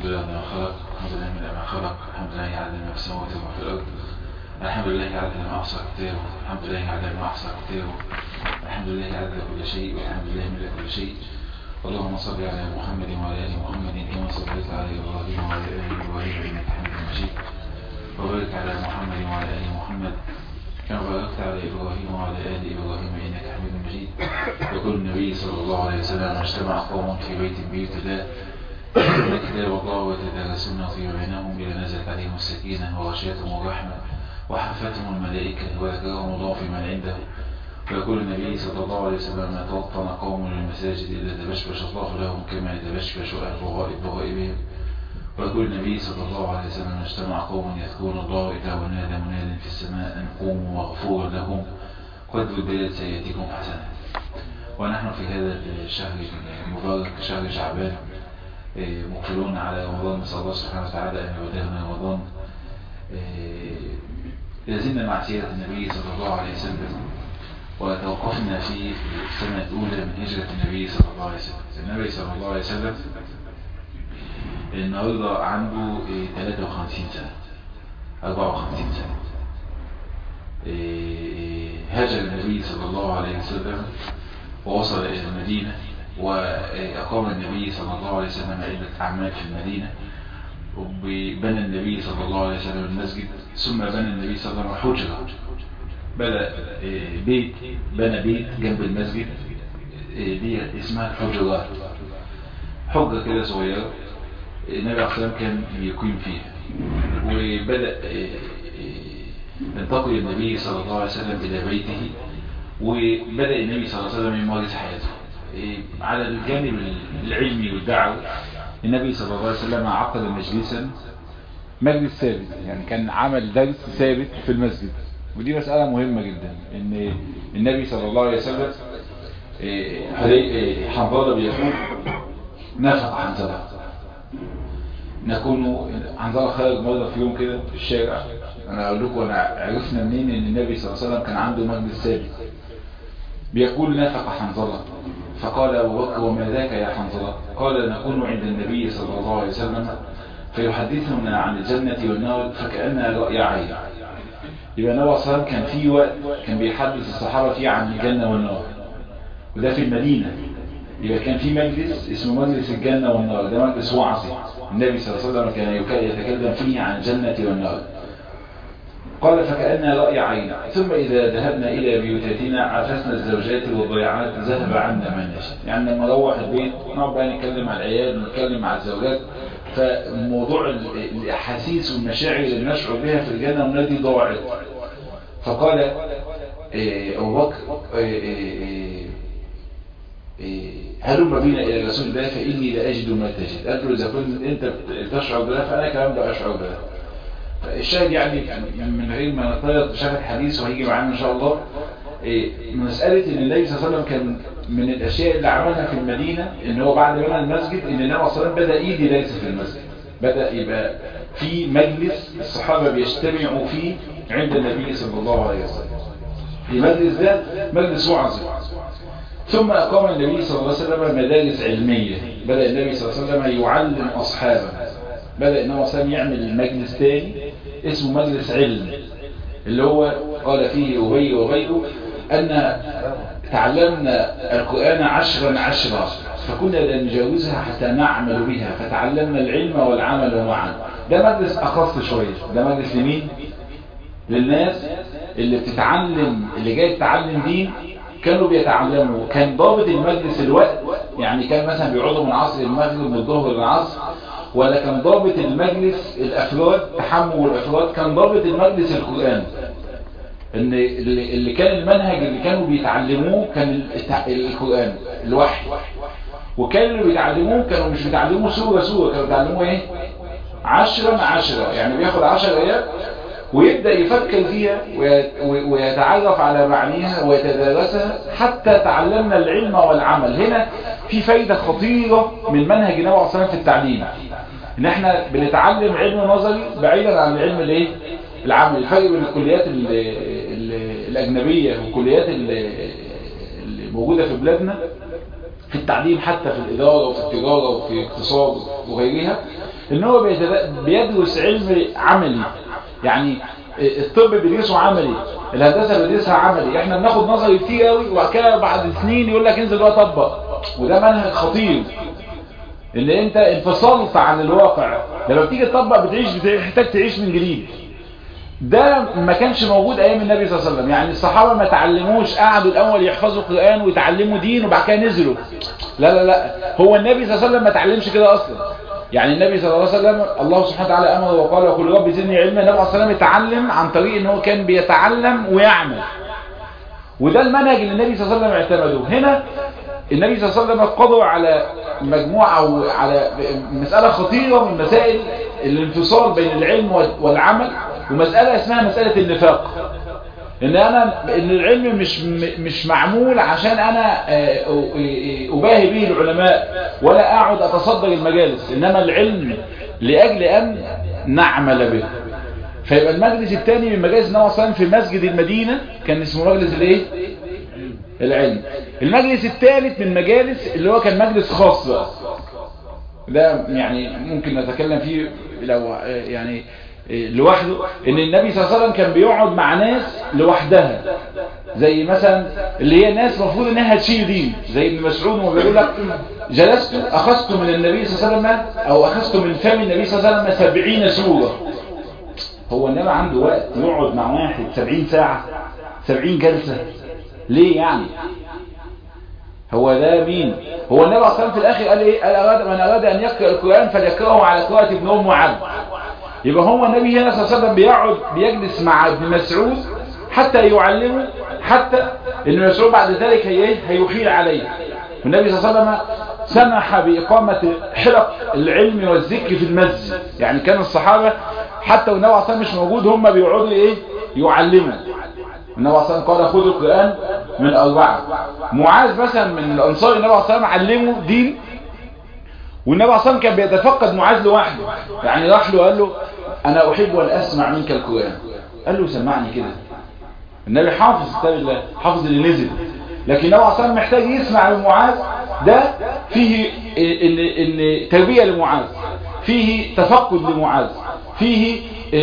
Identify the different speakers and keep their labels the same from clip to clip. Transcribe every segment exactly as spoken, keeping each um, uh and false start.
Speaker 1: الحمد لله ما خلق، الحمد لله من ما خلق، الحمد لله على ما في السماوات وما في الأرض، الحمد لله على ما أحصى كتابه، الحمد لله على ما أحصى كتابه، الحمد لله على كل شيء، والحمد لله من كل شيء. اللهم صل على محمد وعلى آل محمد كما صليت على إبراهيم وعلى آل إبراهيم إنك حميد مجيد، وبارك على محمد وعلى آل محمد كما باركت على إبراهيم وعلى آل إبراهيم إنك حميد مجيد. يقول النبي صلى الله عليه وسلم: اجتمع قوم في بيت من بيوت الله يتلون كتاب الله ويتدارسونه فيما بينهم إلى نزلت عليهم السكينة وغشيتهم الرحمة وحفتهم الملائكة وذكرهم الله في من عنده. ويقول النبي صلى الله عليه وسلم: ما توطن قوم للمساجد إلا تبشبش الله لهم كما يتبشبش أهل الغائب بغائبهم. ويقول النبي صلى الله عليه وسلم: اجتمع قوم يذكرون الله إذا ونادى مناد في السماء أن قوموا مغفورا لهم قد بدلت سيئاتكم حسنات. ونحن في هذا الشهر المبارك شهر شعبان مقبلون على رمضان، نسأل الله سبحانه وتعالى أن يبلغنا رمضان. لازلنا مع سيرة النبي صلى الله عليه وسلم، وتوقفنا في السنة الأولى من هجرة النبي صلى الله عليه وسلم. النبي صلى الله عليه وسلم النهارده عنده ثلاثة وخمسين سنة أربعة وخمسين سنة. هاجر النبي صلى الله عليه وسلم ووصل إلى المدينة، وأقام النبي صلى الله عليه وسلم عدة أعمال في المدينة، وبنى النبي صلى الله عليه وسلم المسجد، ثم بنى النبي صلى الله عليه وسلم حجرة، بدأ بيت بنى بيت جنب المسجد دي اسمها الحجرات، حجرة كده صغيرة النبي عليه الصلاة والسلام كان يقيم فيها. وبدأ ينتقل النبي صلى الله عليه وسلم إلى بيته، وبدأ النبي صلى الله عليه وسلم يمارس حياته على الجانب العلمي والدعوي. النبي صلى الله عليه وسلم عقد مجلسا، مجلس ثابت، يعني كان عمل درس ثابت في المسجد. ودي مسألة مهمة جدا، ان النبي صلى الله عليه وسلم حنظلة بيقول: نفق حنظلة، نكون حنظلة خارج مرة في يوم كده في الشارع. انا اقول لكم انا عرفنا منين ان النبي صلى الله عليه وسلم كان عنده مجلس ثابت. بيقول: نفق حنظلة، فقال أبو بكر: وما ذاك يا حنظلة؟ قال: نكون عند النبي صلى الله عليه وسلم فيحدثنا عن الجنة والنار فكأنها رأي عين. يبقى النبي صلى الله عليه وسلم كان في وقت كان بيحدث الصحابة فيه عن الجنة والنار، وده في المدينة. يبقى كان في مجلس اسمه مجلس الجنة والنار، ده مجلس وعظي النبي صلى الله عليه وسلم كان يتكلم فيه عن الجنة والنار. قال: فكأنها رأي عين، ثم إذا ذهبنا إلى بيوتاتنا عفسنا الزوجات والضيعات ذهب عنا ما نشاء. يعني لما نروح البيت نقعد بقى نتكلم على العيال ونتكلم مع الزوجات، فموضوع الأحاسيس والمشاعر اللي نشعر بها في الجنة والنار دي ضاعت. فقال أبو بكر: هلم بينا إلى رسول الله فإني لا أجد ما تجد. قال له: إذا كنت أنت تشعر بها فأنا كمان لا أشعر بها. الشاهد يعني من غير ما نطلق شرح الحديث وهيجي معانا ان شاء الله، مسألة ان النبي صلى الله عليه وسلم كان من الاشياء اللي عملها في المدينة ان هو بعد ما بنى المسجد ان النبي صلى الله عليه وسلم بدأ يدي درس في المسجد، بدأ يبقى في مجلس الصحابة بيجتمعوا فيه عند النبي صلى الله عليه وسلم. المجلس ده مجلس وعظي. ثم أقام النبي صلى الله عليه وسلم مدارس علمية، بدأ النبي صلى الله عليه وسلم يعلم أصحابه، بدأ النبي صلى الله عليه وسلم يعمل مجلس تاني اسمه مجلس علم، اللي هو قال فيه أبي وغيره أن تعلمنا القرآن عشرا عشرا فكنا لا نجاوزها حتى نعمل بها فتعلمنا العلم والعمل معا. ده مجلس أخص شوية، ده مجلس لمين؟ للناس اللي بتتعلم، اللي جاي تتعلم دين كانوا بيتعلموا. كان ضابط المجلس الوقت، يعني كان مثلا بيقعدوا من عصر المغرب من الظهر للعصر، ولا كان ضابط المجلس الأفراد تحمل الأفراد؟ كان ضابط المجلس القرآن، ان اللي كان المنهج اللي كانوا بيتعلموه كان القرآن الوحي، وكان اللي بيتعلموه كانوا مش بيتعلموه سورة سورة، كانوا بيتعلموه ايه؟ عشرة عشرة، يعني بياخد عشر آيات ويبدأ يفكر فيها ويتعرف على معانيها ويتدارسها حتى تعلمنا العلم والعمل. هنا في فايدة خطيرة من منهج النبي صلى الله عليه وسلم في التعليم، ان احنا بنتعلم علم نظري بعيدا عن العلم الايه؟ العملي. الفرق بين الكليات ال ال الأجنبية والكليات اللي موجودة في بلادنا في التعليم، حتى في الإدارة وفي التجارة وفي الاقتصاد وغيرها، ان هو بيدرس علم عملي. يعني الطب بيدرسه عملي، الهندسه بيدرسها عملي، احنا بناخد نظري كتير قوي وبعد كده بعد سنين يقول لك انزل بقى طبق. وده منهج خطير، ان انت انفصلت عن الواقع. لما بتيجي تطبق بتعيش بتحتاج تعيش من جديد. ده ما كانش موجود ايام النبي صلى الله عليه وسلم. يعني الصحابه ما تعلموش قعدوا الاول يحفظوا القران ويتعلموا دين وبعد كده نزلوا. لا لا لا، هو النبي صلى الله عليه وسلم ما تعلمش كده اصلا. يعني النبي صلى الله عليه وسلم الله سبحانه وتعالى امر وقال وقل رب زدني علما. النبي صلى الله عليه وسلم اتعلم عن طريق ان هو كان بيتعلم ويعمل، وده المنهج اللي النبي صلى الله عليه وسلم اعتمده. هنا النبي صلى الله عليه وسلم قضوا على مجموعه او على مساله خطيره من مسائل الانفصال بين العلم والعمل، ومساله اسمها مساله النفاق. ان انا ان العلم مش مش معمول عشان انا اباهي به العلماء ولا اقعد اتصدر المجالس، انما العلم لاجل ان نعمل به. فيبقى المجلس الثاني من مجالس النبي صلى الله عليه وسلم في مسجد المدينه كان اسمه مجلس الايه؟ العلم. المجلس الثالث من مجالس اللي هو كان مجلس خاص بقى، ده يعني ممكن نتكلم فيه لو يعني لوحده. ان النبي صلى الله عليه وسلم كان بيقعد مع ناس لوحدها، زي مثلا اللي هي ناس مفروض انها تشيل دين، زي ابن مسعود وهو بيقول لك جلست اخذت من النبي صلى الله عليه وسلم او اخذت من فم النبي صلى الله عليه وسلم سبعين سورة. هو النبي عنده وقت يقعد مع واحد سبعين ساعة سبعين جلسة؟ ليه يعني؟ هو ده مين؟ هو النبي صلى الله عليه وسلم في الاخر قال ايه؟ قال أراد من اراد ان يقرأ القرآن فليقرأه على قراءة ابن ام عبد. يبقى هو النبي هنا صلى الله عليه وسلم بيقعد بيجلس مع ابن مسعود حتى يعلمه، حتى ابن مسعود بعد ذلك هي هيحيل عليه. والنبي صلى الله عليه وسلم سمح بإقامة حلق العلم والذكر في المسجد. يعني كان الصحابة حتى والنبي صلى الله عليه وسلم مش موجود هم بيقعدوا ايه؟ يعلموا. النبي صلى الله عليه وسلم قال خذوا القرآن من أربعة. معاذ مثلا من الأنصار النبي صلى الله عليه وسلم علمه دين، والنبي صلى الله عليه وسلم كان بيتفقد معاذ لوحده. يعني راح له قال له انا احب ان اسمع منك القرآن. قال له سمعني كده. النبي حافظ كتاب الله، حافظ اللي نزل، لكن النبي صلى الله عليه وسلم محتاج يسمع من معاذ. ده فيه ان ان تربيه لمعاذ، فيه تفقد لمعاذ، فيه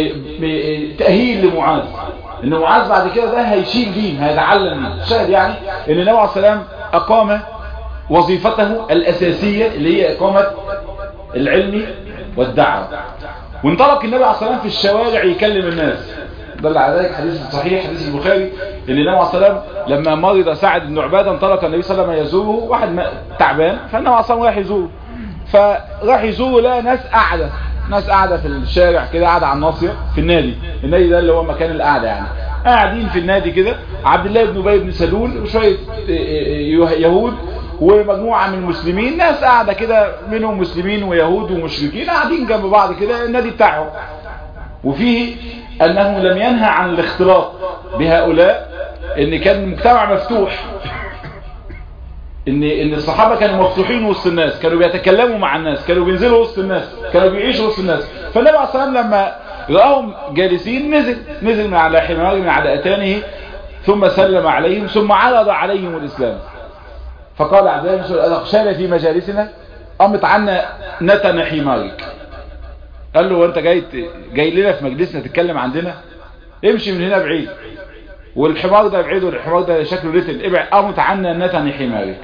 Speaker 1: تأهيل لمعاذ، ان معاذ بعد كده ده هيشيل دين، هيتعلم دين. شاهد يعني ان النبي عليه السلام اقام وظيفته الاساسيه اللي هي اقامه العلم والدعوه. وانطلق النبي عليه السلام في الشوارع يكلم الناس. دل على ذلك حديث صحيح حديث البخاري ان النبي عليه السلام لما مرض سعد بن عباده انطلق النبي صلى الله عليه وسلم يزوره، واحد تعبان فالنبي عليه السلام راح يزوره، فراح يزوره لقى ناس قاعده ناس قاعده في الشارع كده، قاعده على الناصيه في النادي. النادي ده اللي هو مكان القعده، يعني قاعدين في النادي كده عبد الله بن ابي بن سلول وشويه يهود ومجموعه من المسلمين، ناس قاعده كده منهم مسلمين ويهود ومشركين قاعدين جنب بعض كده النادي بتاعهم. وفيه انه لم ينهى عن الاختلاط بهؤلاء، ان كان المجتمع مفتوح، ان ان الصحابه كانوا مفتوحين وسط الناس، كانوا بيتكلموا مع الناس، كانوا بينزلوا وسط الناس، كانوا بيعيشوا وسط الناس. فالنبي عليه الصلاه والسلام لما راهم جالسين نزل نزل من على حماره من على اتانه، ثم سلم عليهم ثم عرض عليهم الاسلام. فقال عبد الله بن مسعود أتخشانا في مجالسنا؟ قامت عنا نتن حمارك. قال له وانت جاي جاي لنا في مجلسنا تتكلم عندنا؟ امشي من هنا بعيد، والحمار ده بعيد والحمار ده شكله رتل ابعد. قامت عنا نتن حمارك.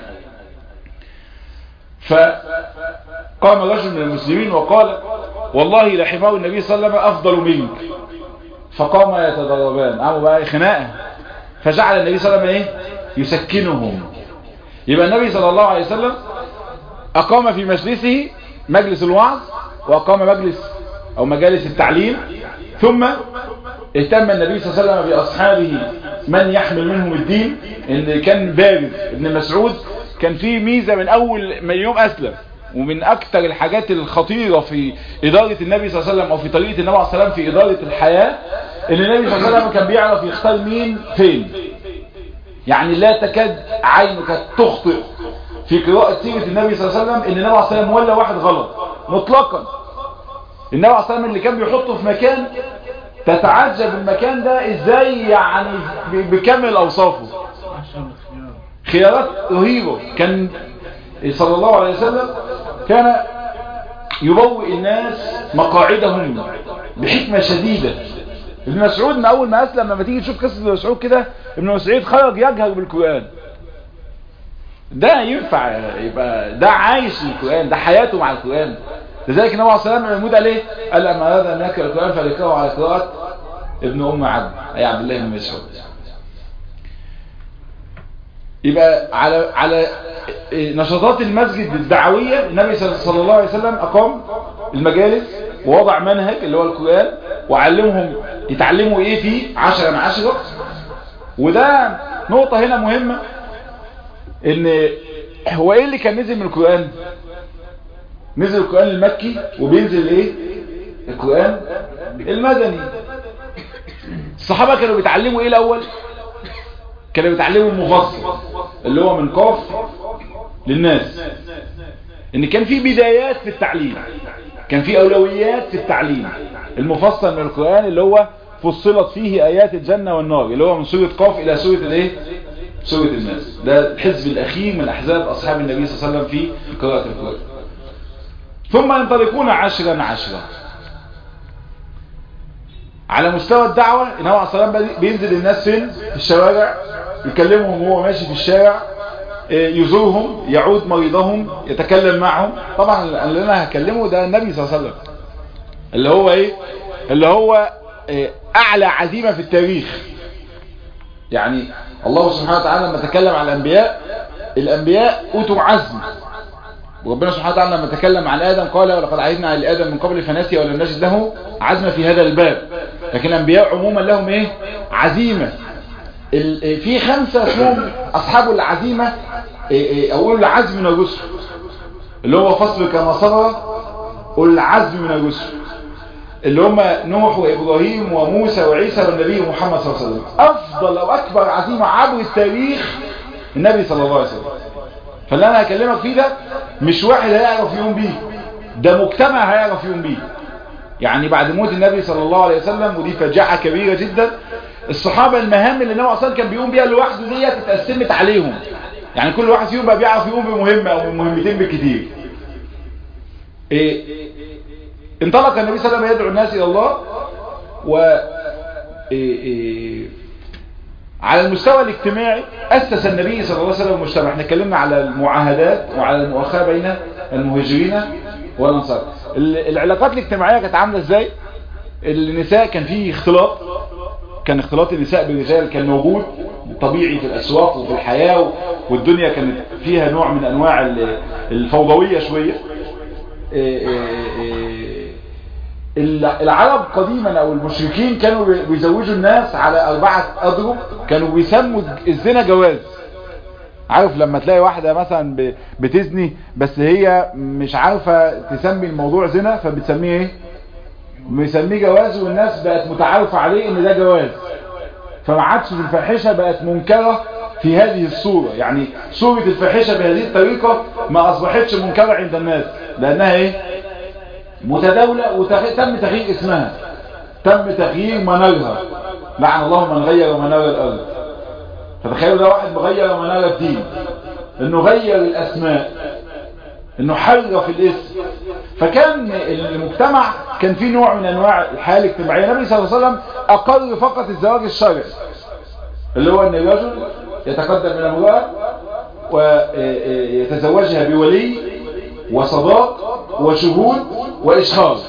Speaker 1: فقام رجل من المسلمين وقال والله لحمار النبي صلى الله عليه وسلم افضل منك. فقام يتضربان، قاموا بقى خناقه، فجعل النبي صلى الله عليه وسلم ايه؟ يسكنهم. يبقى النبي صلى الله عليه وسلم أقام في مجلسه مجلس الوعظ، وأقام مجلس أو مجالس التعليم، ثم اهتم النبي صلى الله عليه وسلم بأصحابه من يحمل منهم الدين. إن كان بارز ابن مسعود كان فيه ميزة من أول من يوم أسلم، ومن أكثر الحاجات الخطيرة في إدارة النبي صلى الله عليه وسلم أو في طريقة النبي عليه الصلاة والسلام في إدارة الحياة، إن النبي صلى الله عليه وسلم كان بيعرف يختار مين فين. يعني لا تكاد عينك تخطئ في قراءة سيرة النبي صلى الله عليه وسلم ان النبي عليه الصلاة والسلام ولا واحد غلط مطلقا. النبي عليه الصلاة والسلام اللي كان بيحطه في مكان تتعجب المكان ده ازاي، يعني بكامل اوصافه، خيارات رهيبة. كان صلى الله عليه وسلم كان يبوئ الناس مقاعدهم بحكمة شديدة. ابن مسعود من اول ما اسلم، لما تيجي تشوف قصة ابن مسعود كده، ابن مسعود خرج يجهر بالقرآن. ده ينفع يبقى ده عايش القرآن، ده حياته مع القرآن. لذلك النبي عليه الصلاة والسلام محمود عليه قال لما أراد أن يقرأ القرآن فليقرأه على قراءة ابن أم عبد أي عبد الله بن مسعود. يبقى على على نشاطات المسجد الدعوية النبي صلى الله عليه وسلم أقام المجالس ووضع منهج اللي هو القرآن، وعلمهم يتعلموا إيه فيه عشرة من عشرة. وده نقطة هنا مهمة، إن هو إيه اللي كان نزل من القرآن؟ نزل القرآن المكي، وبينزل إيه؟ القرآن المدني. الصحابة كانوا بيتعلموا إيه الأول؟ كانوا بيتعلموا المفصل اللي هو من قاف للناس. ان كان في بدايات في التعليم، كان في اولويات في التعليم. المفصل من القرآن اللي هو فصلت فيه ايات الجنة والنار، اللي هو من سورة قاف الى سورة الايه؟ سورة الناس. ده الحزب الاخير من احزاب اصحاب النبي صلى الله عليه وسلم في قراءة القرآن. ثم ينطلقون عشرا عشرا. على مستوى الدعوة النبي عليه الصلاة والسلام بينزل الناس فين؟ في الشوارع، يكلمهم وهو ماشي في الشارع، يزورهم، يعود مريضهم، يتكلم معهم. طبعا اللي انا هكلمه ده النبي صلى الله عليه وسلم، اللي هو ايه؟ اللي هو اعلى عزيمة في التاريخ. يعني الله سبحانه وتعالى لما تكلم على الانبياء، الانبياء اوتوا عزم. وربنا سبحانه وتعالى لما تكلم عن آدم قال ولقد عهدنا على آدم من قبل فنسي ولم نجد له عزمة في هذا الباب. لكن الأنبياء عموما لهم إيه؟ عزيمة. في خمسة اسمهم أصحاب العزيمة أو أولو العزم من الرسل، اللي هو فصل كما صبر أولو العزم من الرسل، اللي هم نوح وإبراهيم وموسى وعيسى والنبي محمد صلى الله عليه وسلم. أفضل أو أكبر عزيمة عبر التاريخ النبي صلى الله عليه وسلم. فاللي انا هكلمك فيه ده مش واحد هيعرف يقوم بيه، ده مجتمع هيعرف يقوم بيه. يعني بعد موت النبي صلى الله عليه وسلم، ودي فجعة كبيرة جدا، الصحابة المهام اللي النبي اصلا كان بيقوم بيها لوحده دي اتقسمت عليهم. يعني كل واحد فيهم بقى بيعرف يقوم بمهمة او مهمتين بالكتير. إيه انطلق النبي صلى الله عليه وسلم يدعو الناس الى الله. و إيه إيه على المستوى الاجتماعي أسس النبي صلى الله عليه وسلم المجتمع. احنا اتكلمنا على المعاهدات وعلى المؤاخاة بين المهاجرين والأنصار. العلاقات الاجتماعية كانت عاملة ازاي؟ النساء كان فيه اختلاط، كان اختلاط النساء بالرجال كان موجود طبيعي في الأسواق وفي الحياة، والدنيا كانت فيها نوع من أنواع الفوضوية شوية. العرب قديما او المشركين كانوا بيزوجوا الناس على اربعة اضرب، كانوا بيسموا الزنا جواز. عارف لما تلاقي واحدة مثلا بتزني بس هي مش عارفة تسمي الموضوع زنا، فبتسميه ايه؟ بيسميه جواز، والناس بقت متعارفة عليه ان ده جواز. فما عادش الفاحشة بقت منكرة في هذه الصورة. يعني صورة الفاحشة بهذه الطريقة ما اصبحتش منكرة عند الناس، لانها ايه؟ متداولة، وتم تغيير اسمها، تم تغيير منارها. لعن الله من غير منار الأرض. فتخيلوا ده واحد مغير منار الدين، انه غير الاسماء، انه حرف الاسم. فكان المجتمع كان فيه نوع من انواع الحياة الاجتماعية. النبي صلى الله عليه وسلم اقر فقط الزواج الشرعي، اللي هو ان الرجل يتقدم من امرأة ويتزوجها بولي وصداق وشهود وإشهار.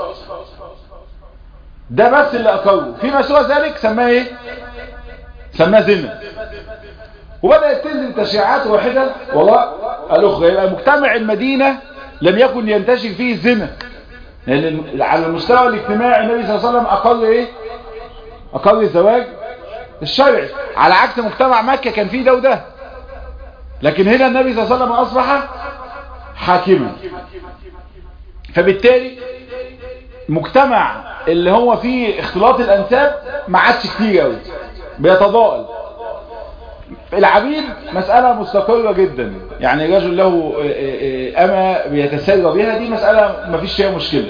Speaker 1: ده بس اللي أقره. فيما سوى ذلك سماه إيه؟ سماه زنا. وبدأت تنزل تشريعات واحدة والله الأخرى. يبقى مجتمع المدينة لم يكن ينتشر فيه الزنا، لأن على المستوى الاجتماعي النبي صلى الله عليه وسلم أقر إيه؟ أقر الزواج الشرعي، على عكس مجتمع مكة كان فيه ده وده. لكن هنا النبي صلى الله عليه وسلم أصبح حاكما. فبالتالي مجتمع اللي هو فيه اختلاط الانساب ما عادش كتير قوي، بيتضاءل. العبيد مسألة مستقرة جدا، يعني رجل له أما بيتسرى بها، دي مسألة ما فيش فيها مشكلة.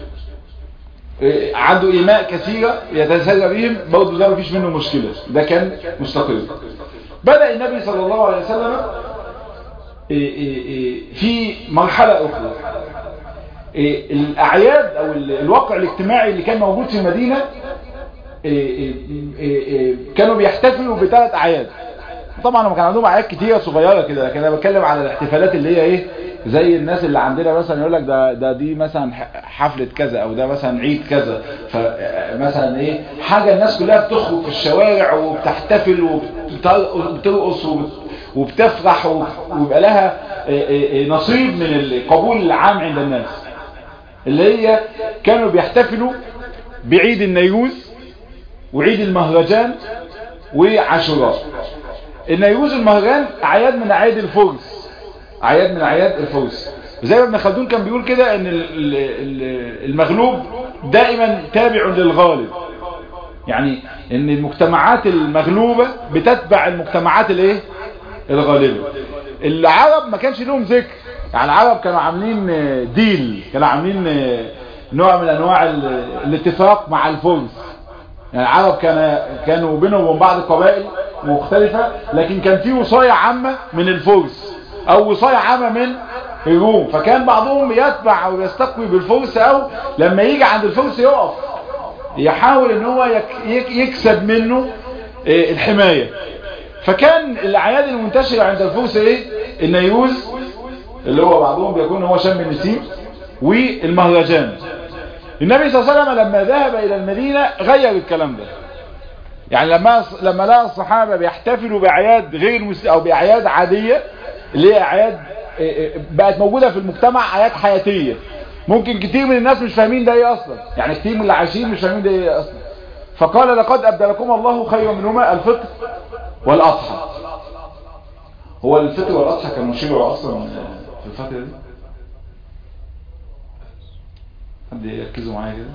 Speaker 1: عنده إيماء كثيرة يتسرى بهم برضه، ده ما فيش منه مشكلة، ده كان مستقر. بدأ النبي صلى الله عليه وسلم في مرحلة أخرى،
Speaker 2: الاعياد او الواقع الاجتماعي اللي كان موجود في المدينة كانوا بيحتفلوا بثلاث اعياد. طبعا هم كان عندهم اعياد كتيره صغيره كده، لكن انا بتكلم على الاحتفالات اللي هي ايه زي الناس اللي عندنا مثلا يقول لك ده ده دي مثلا حفله كذا او ده مثلا عيد كذا، فمثلا ايه حاجه الناس كلها بتخرج في الشوارع وبتحتفل وبترقص وبتفرح ويبقى لها نصيب من القبول العام عند الناس، اللي هي كانوا بيحتفلوا بعيد النيروز وعيد المهرجان وعاشوراء. النيروز والمهرجان اعياد من اعياد الفرس، اعياد من اعياد الفرس. زي ما ابن خلدون كان بيقول كده ان المغلوب دائما تابع للغالب، يعني ان المجتمعات المغلوبة بتتبع المجتمعات الايه الغالبة. العرب ما كانش لهم ذكر، يعني العرب كانوا عاملين ديل، كانوا عاملين نوع من انواع الاتفاق مع الفرس. يعني العرب كان كانوا بينهم وبين بعض قبائل مختلفة، لكن كان في وصاية عامة من الفرس او وصاية عامة من الروم، فكان بعضهم يتبع او يستقوي بالفرس، او لما يجي عند الفرس يقف يحاول ان هو يكسب منه الحماية. فكان الاعياد المنتشرة عند الفرس ايه النيروز اللي هو بعضهم بيكون هو شم النسيم، والمهرجان. النبي صلى الله عليه وسلم لما ذهب الى المدينة غير الكلام ده، يعني لما لما لقى الصحابة بيحتفلوا باعياد غير مسلمة او باعياد عادية اللي هي اعياد بقت موجودة في المجتمع، اعياد حياتية ممكن كتير من الناس مش فاهمين ده ايه اصلا، يعني كتير من اللي عايشين مش فاهمين ده ايه اصلا. فقال لقد ابدلكم الله خيرا منهما الفطر والاضحى. هو الفطر والاضحى كانوا شرعوا اصلا في الفترة دي؟ حد يركزوا معايا كده.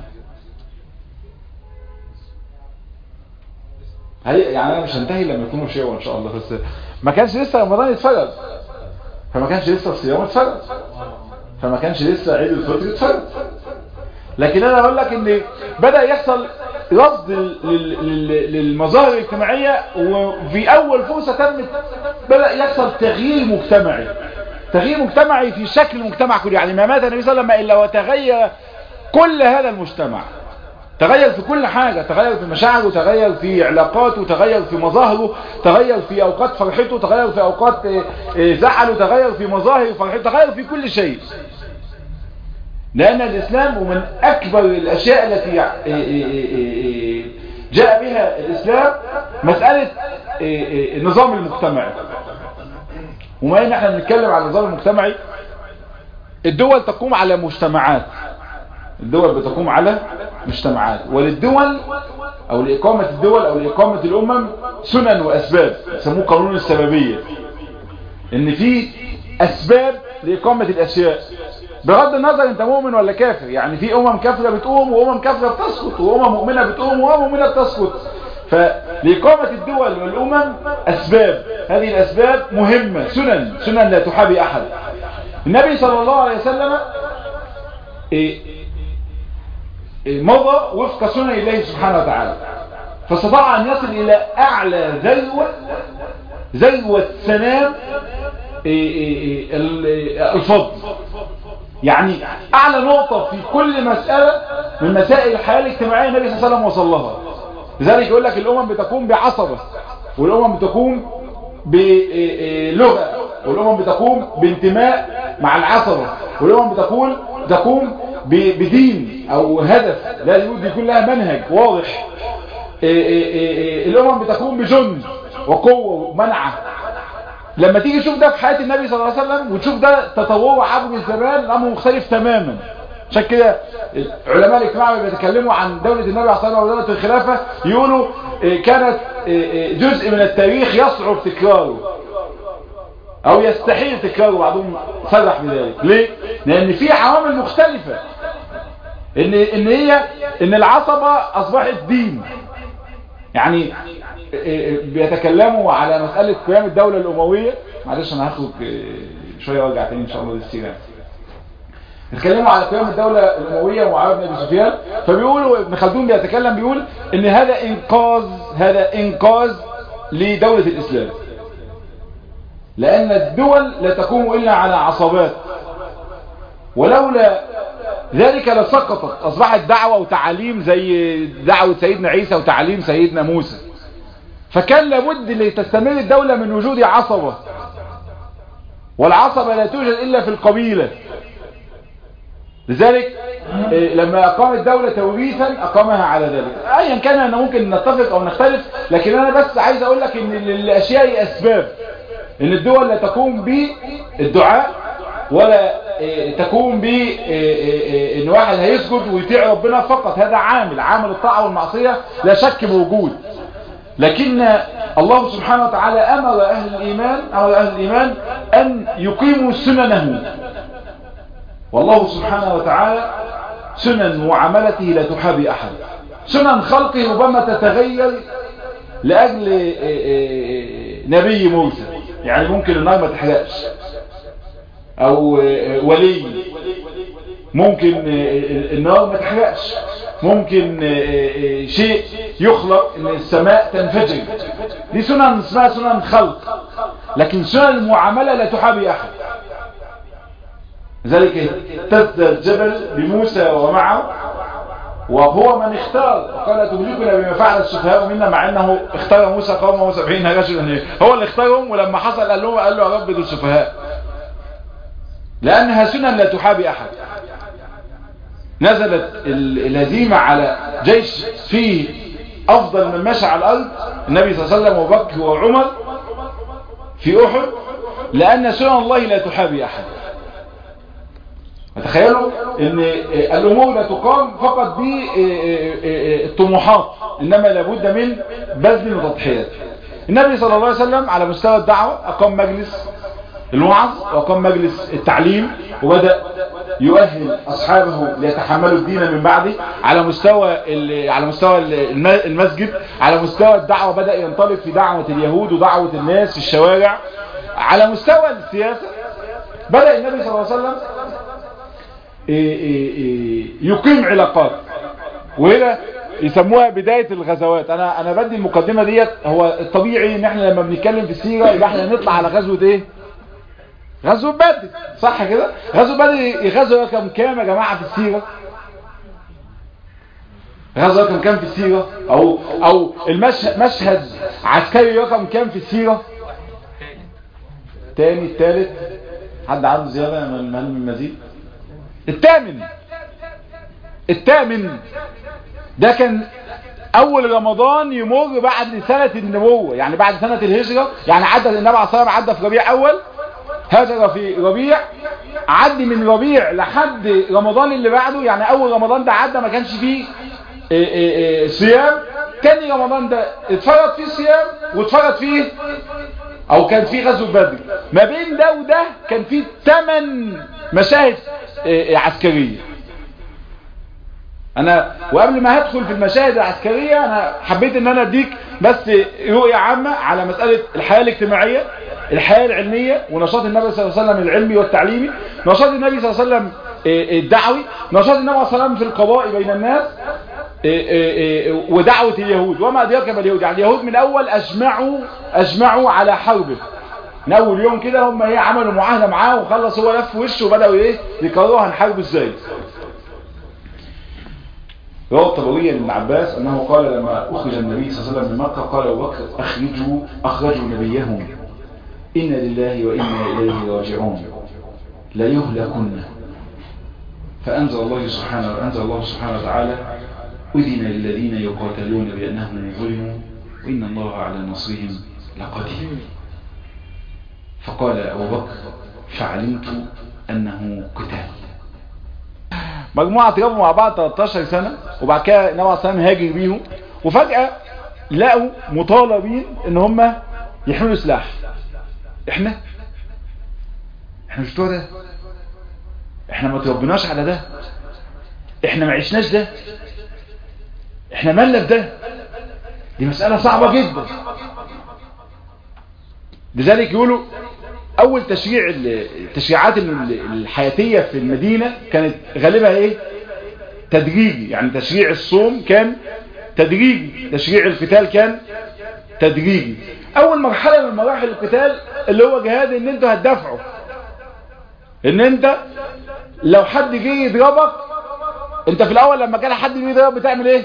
Speaker 2: هي يعني انا مش هنتهي لما يكونوا شيعوا ان شاء الله، بس ما كانش لسه رمضان اتفرض، فما كانش لسه الصيام اتفرض، فما كانش لسه عيد الفطر اتفرض. لكن انا اقول لك ان بدأ يحصل رفض للمظاهر الاجتماعية، وفي اول فرصة تمت بدأ يحصل تغيير مجتمعي، تغيير مجتمعي في شكل المجتمع كله. يعني ما مات النبي صلى الله عليه وسلم الا وتغير كل هذا المجتمع، تغير في كل حاجة، تغير في مشاعره، تغير في علاقاته، تغير في مظاهره، تغير في اوقات فرحته، تغير في اوقات زعله، تغير في مظاهر فرحته، تغير في كل شيء. لان الاسلام ومن اكبر الاشياء التي جاء بها الاسلام مسألة النظام المجتمعي. وما ان احنا بنتكلم عن النظام المجتمعي، الدول تقوم على مجتمعات، الدول بتقوم على مجتمعات، وللدول او لإقامة الدول او لإقامة الامم سنن واسباب، يسموه قانون السببية، ان في اسباب لإقامة الاشياء بغض النظر انت مؤمن ولا كافر. يعني في امم كافرة بتقوم وامم كافرة بتسقط، وامم مؤمنة بتقوم وامم مؤمنة بتسقط. فلإقامة الدول والامم اسباب، هذه الاسباب مهمة، سنن سنن لا تحابي احد. النبي صلى الله عليه وسلم مضى وفق سنن الله سبحانه وتعالى، فاستطاع ان يصل الى اعلى ذروة ذروة سنام الفضل، يعني اعلى نقطة في كل مسألة من مسائل الحياة الاجتماعية النبي صلى الله عليه وسلم وصل لها. لذلك يقول لك الامم بتقوم بعصبة، والامم بتقوم بلغة، والامم بتقوم بانتماء مع العصبة، والامم بتقوم تقوم بدين او هدف لا يود يكون لها منهج واضح. الامم بتقوم بجند وقوة ومنعة. لما تيجي تشوف ده في حياة النبي صلى الله عليه وسلم وتشوف ده تطور عبر الزمان، الامر مختلف تماما. عشان كده علماء الاجتماع بيتكلموا عن دولة النبي عليه الصلاة والسلام ودولة الخلافة، يقولوا كانت جزء من التاريخ يصعب تكراره او يستحيل تكراره، بعضهم صرح بذلك. ليه؟ لان في عوامل مختلفة، ان ان هي ان العصبة اصبحت دين. يعني بيتكلموا على مسألة قيام الدولة الاموية، معلش انا هاخد شوية وارجع تاني ان شاء الله للسيرة. بيتكلموا على قيام الدولة الاموية ومعاوية بن ابي سفيان، فبيقولوا ابن خلدون بيتكلم بيقول ان هذا انقاذ هذا انقاذ لدولة الاسلام، لأن الدول لا تقوم إلا على عصبات، ولولا ذلك لسقطت، أصبحت دعوة وتعاليم زي دعوة سيدنا عيسى وتعاليم سيدنا موسى. فكان لابد لتستمر الدولة من وجود عصبة، والعصبة لا توجد إلا في القبيلة. لذلك لما أقام الدولة توريثا أقامها على ذلك. أيا كان أنه ممكن نتفق أو نختلف، لكن أنا بس عايز أقول لك أن الأشياء أسباب، أن الدول لا تقوم بالدعاء ولا تقوم بأن واحد هيسجد ويطيع ربنا فقط. هذا عامل عامل الطاعة والمعصية لا شك موجود، لكن الله سبحانه وتعالى أمر أهل الإيمان أمر أهل الإيمان أن يقيموا سننه. والله سبحانه وتعالى سنن معاملته لا تحابي أحد. سنن خلقه ربما تتغير لأجل نبي موسى، يعني ممكن النار ما تحرقش، أو ولي ممكن النار ما تحرقش، ممكن شيء يخلق ان السماء تنفجر. دي سنن اسمها سنن خلق، لكن سنن المعاملة لا تحابي أحد. ذلك اهتز الجبل بموسى ومعه وهو من اختار، وقال تهلكنا بما فعل السفهاء منا، مع انه اختار موسى قومه وسبعين رجلا، هو اللي اختارهم، ولما حصل قال له قال له يا رب دول سفهاء، لانها سنن لا تحابي احد. نزلت الهزيمة على جيش فيه افضل من مشى على الارض، النبي صلى الله عليه وسلم وبكر وعمر في احد، لان سنن الله لا تحابي احد. تخيلوا ان الامور لا تقام فقط بالطموحات، انما لابد من بذل وتضحيات. النبي صلى الله عليه وسلم على مستوى الدعوة اقام مجلس الوعظ واقام مجلس التعليم، وبدأ يؤهل اصحابه ليتحملوا الدين من بعده. على مستوى على مستوى المسجد، على مستوى الدعوة بدأ ينطلق في دعوة اليهود ودعوة الناس في الشوارع. على مستوى السياسة بدأ النبي صلى الله عليه وسلم يقيم علاقات، وهنا يسموها بداية الغزوات. انا انا بدي المقدمة ديت. هو الطبيعي ان احنا لما بنتكلم في السيرة يبقى احنا نطلع على غزوة ايه؟ غزوة بدر، صح كده؟ غزوة بدر غزوة رقم كام يا جماعة في السيرة؟ غزوة رقم كام في السيرة؟ او او المشهد مشهد عسكري رقم كام في السيرة؟ تاني التالت؟ حد عنده زيادة من من مزيد؟ الثامن. الثامن ده كان اول رمضان يمر بعد سنة النبوة، يعني بعد سنة الهجرة. يعني عدى النبي عليه الصلاة والسلام عدى في ربيع اول، هاجر في ربيع، عدي من ربيع لحد رمضان اللي بعده. يعني اول رمضان ده عدى ما كانش فيه إيه إيه إيه صيام، تاني رمضان ده اتفرض فيه صيام واتفرض فيه او كان فيه غزوة بدر. ما بين ده وده كان فيه ثمان مشاهد عسكرية. انا وقبل ما هدخل في المشاهد العسكرية انا حبيت ان انا اديك بس رؤية عامة على مسألة الحياة الاجتماعية، الحياة العلمية، ونشاط النبي صلى الله عليه وسلم العلمي والتعليمي، نشاط النبي صلى الله عليه وسلم الدعوي، نشاط النبي صلى الله عليه وسلم في القضاء بين الناس، ودعوة اليهود. وما أدراك ما اليهود؟ يعني اليهود من اول اجمعوا اجمعوا على حربه. من اول يوم كده هم ايه عملوا معاهدة معاه، وخلص هو لف وشه وبدأوا ايه يقرروا هنحاربوا ازاي. روى الطبري عن ابن عباس انه قال لما اخرج النبي صلى الله عليه وسلم من مكة قال ابو بكر اخرجوا اخرجوا نبيهم إنا لله وإنا إليه راجعون لا يهلكن. فأنزل الله سبحانه أنزل الله سبحانه وتعالى أذن للذين يقاتلون بأنهم ظلموا وإن الله على نصرهم لقدير. فقال أبو بكر فعلمت أنه قتال. مجموعة تربوا مع بعض ثلاثة عشر سنة، وبعد كده النبي عليه الصلاة والسلام هاجر بيهم، وفجأة لقوا مطالبين ان هم يحملوا سلاح. احنا احنا مش بتوع ده، احنا ما تربناش على ده، احنا ما عشناش ده، احنا مالنا في ده. دي مسألة صعبة جدا. لذلك يقولوا اول تشريع التشريعات الحياتية في المدينة كانت غالبها ايه؟ تدريجي. يعني تشريع الصوم كان تدريجي، تشريع القتال كان تدريجي. اول مرحلة من مراحل القتال اللي هو جهاد ان انتوا هتدافعوا، ان انت لو حد جه يضربك انت في الاول لما كان حد بيضرب بتعمل ايه؟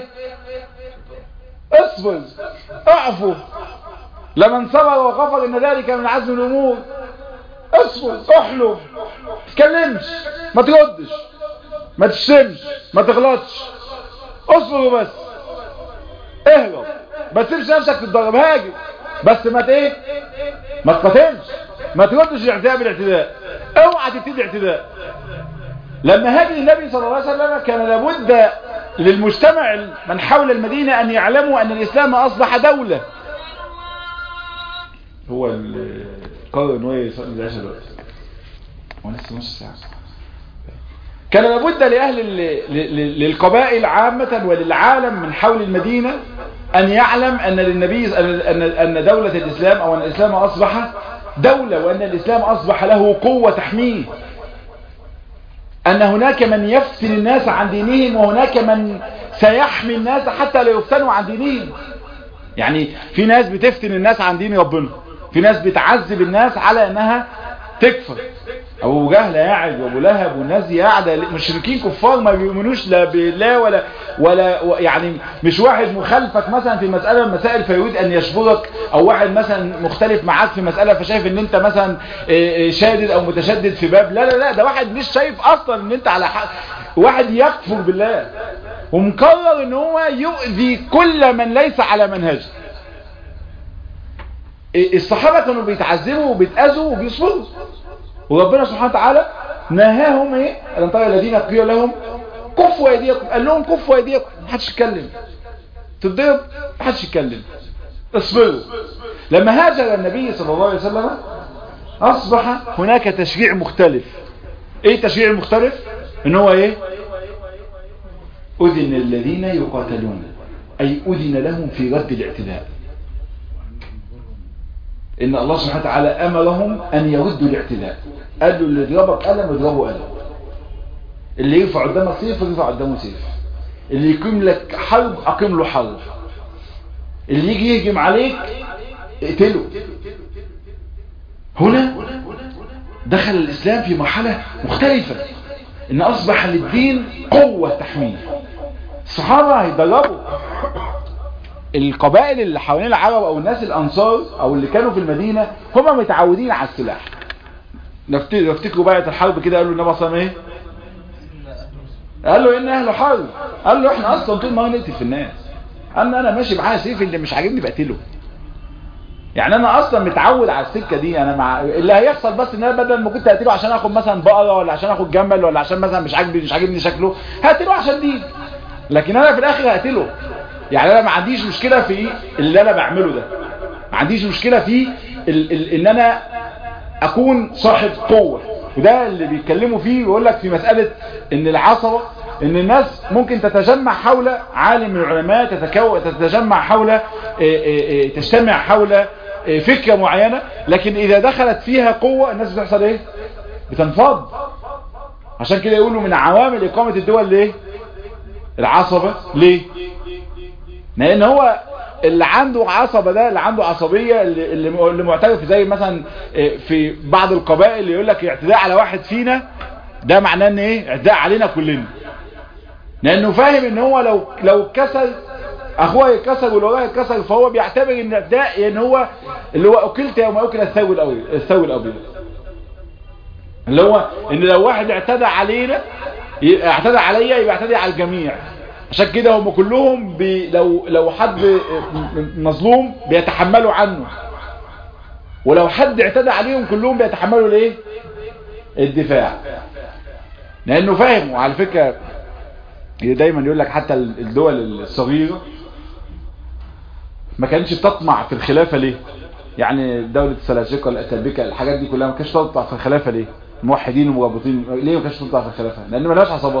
Speaker 2: اصبر، اعفو، لمن صبر وغفر ان ذلك من عزم الامور. اصبر، احلم، ما تتكلمش، ما تردش، ما تشتمش، ما تغلطش، اصبر وبس، اهرب، ما تسيبش نفسك تتضرب، هاجم بس ما ايه، ما تقاتلش، ما تردش الاعتداء بالاعتداء، اوعى تبتدي اعتداء. لما هاجم النبي صلى الله عليه وسلم كان لابد للمجتمع من حول المدينة ان يعلموا ان الاسلام اصبح دولة. هو قرر ان هو يصلي العشاء دلوقتي ولسه نص ساعة. كان لابد لأهل للقبائل عامة وللعالم من حول المدينة أن يعلم أن للنبي أن أن دولة الإسلام أو أن الإسلام أصبح دولة، وأن الإسلام أصبح له قوة تحميه، أن هناك من يفتن الناس عن دينهم وهناك من سيحمي الناس حتى لا يفتنوا عن دينهم. يعني في ناس بتفتن الناس عن دين ربنا، في ناس بتعذب الناس على أنها تكفر. أبو جهل قاعد وأبو لهب والناس دي قاعدة مشركين كفار ما بيؤمنوش لا بالله ولا ولا يعني مش واحد مخالفك مثلا في مسألة من المسائل فيريد أن يشبرك، أو واحد مثلا مختلف معاك في مسألة فشايف أن أنت مثلا شادد أو متشدد في باب. لا لا لا، ده واحد مش شايف أصلا أن أنت على حق، واحد يكفر بالله ومقرر أن هو يؤذي كل من ليس على منهجه. الصحابة كانوا بيتعذبوا وبيتأذوا وبيصبروا، وربنا سبحانه وتعالى نهاهم ايه؟ ألم ترى الذين قيل لهم كفوا ايديكم، قال لهم كفوا ايديكم، محدش يتكلم، تضرب محدش يتكلم، اصبروا. لما هاجر النبي صلى الله عليه وسلم اصبح هناك تشريع مختلف. ايه تشريع مختلف؟ ان هو ايه؟ اذن الذين يقاتلون، اي اذن لهم في رد الاعتداء. ان الله سبحانه وتعالى امرهم ان يردوا الاعتداء، قالوا اللي يضربك قلم اضربه قلم، اللي يرفع قدامك سيف يرفع قدامه سيف، اللي يقيم لك حرب اقيم له حرب، اللي يجي يهجم عليك اقتله. هنا دخل الاسلام في مرحلة مختلفة، ان اصبح للدين قوة تحميه. الصحابة هيدربوا القبائل اللي حوالين العرب او الناس الانصار او اللي كانوا في المدينة، هم متعودين على السلاح. نفتكروا بقى الحرب كده، قالوا النبي صلى الله عليه وسلم ايه؟ قال له ان اهل حرب، قال له احنا اصلا طول ما نقتل في الناس، قال انا ماشي معايا سيف، اللي مش عاجبني بقتله. يعني انا اصلا متعود على السكه دي، انا مع اللي هيحصل بس ان انا بدل ما كنت هقتله عشان اخد مثلا بقره ولا عشان اخد جمل ولا عشان مثلا مش عاجبني مش عاجبني شكله، هقتله عشان دي، لكن انا في الاخر هقتله. يعني انا ما عنديش مشكلة في اللي انا بعمله ده، ما عنديش مشكلة في ال ال ان انا اكون صاحب قوة. وده اللي بيتكلموا فيه ويقول لك في مسألة ان العصبة، ان الناس ممكن تتجمع حول عالم من العلماء، تتكو تتجمع حول اه اه اه تجتمع حول فكرة معينة، لكن اذا دخلت فيها قوة الناس بتحصل ايه؟ بتنفض. عشان كده يقولوا من عوامل اقامة الدول ليه؟ العصبة. ليه؟ لان هو اللي عنده عصبة، ده اللي عنده عصبية، اللي, اللي معترف زي مثلا في بعض القبائل اللي يقول لك اعتداء على واحد فينا ده معناه ان ايه؟ اعتداء علينا كلنا، لانه فاهم ان هو لو لو اتكسر اخوه يتكسر واللي وراه يتكسر، فهو بيعتبر ان الاعتداء ان هو اللي هو اكلت يوم اكل الثوي الابيض، الثوي الابيض اللي هو ان لو واحد اعتدى علينا اعتدى عليا يبقى اعتدى على الجميع. عشان كده هم كلهم بي لو لو حد مظلوم بيتحملوا عنه، ولو حد اعتدى عليهم كلهم بيتحملوا الايه؟ الدفاع، لانه فاهم. وعلى فكره دايما يقول لك حتى الدول الصغيره ما كانتش تطمع في الخلافه. ليه؟ يعني دولة السلاجقة الأتابكة الحاجات دي كلها ما كانتش تطمع في الخلافه. ليه؟ موحدين ومرابطين، ليه ما كانتش تطمع في الخلافه؟ لان ما لهاش عصابات.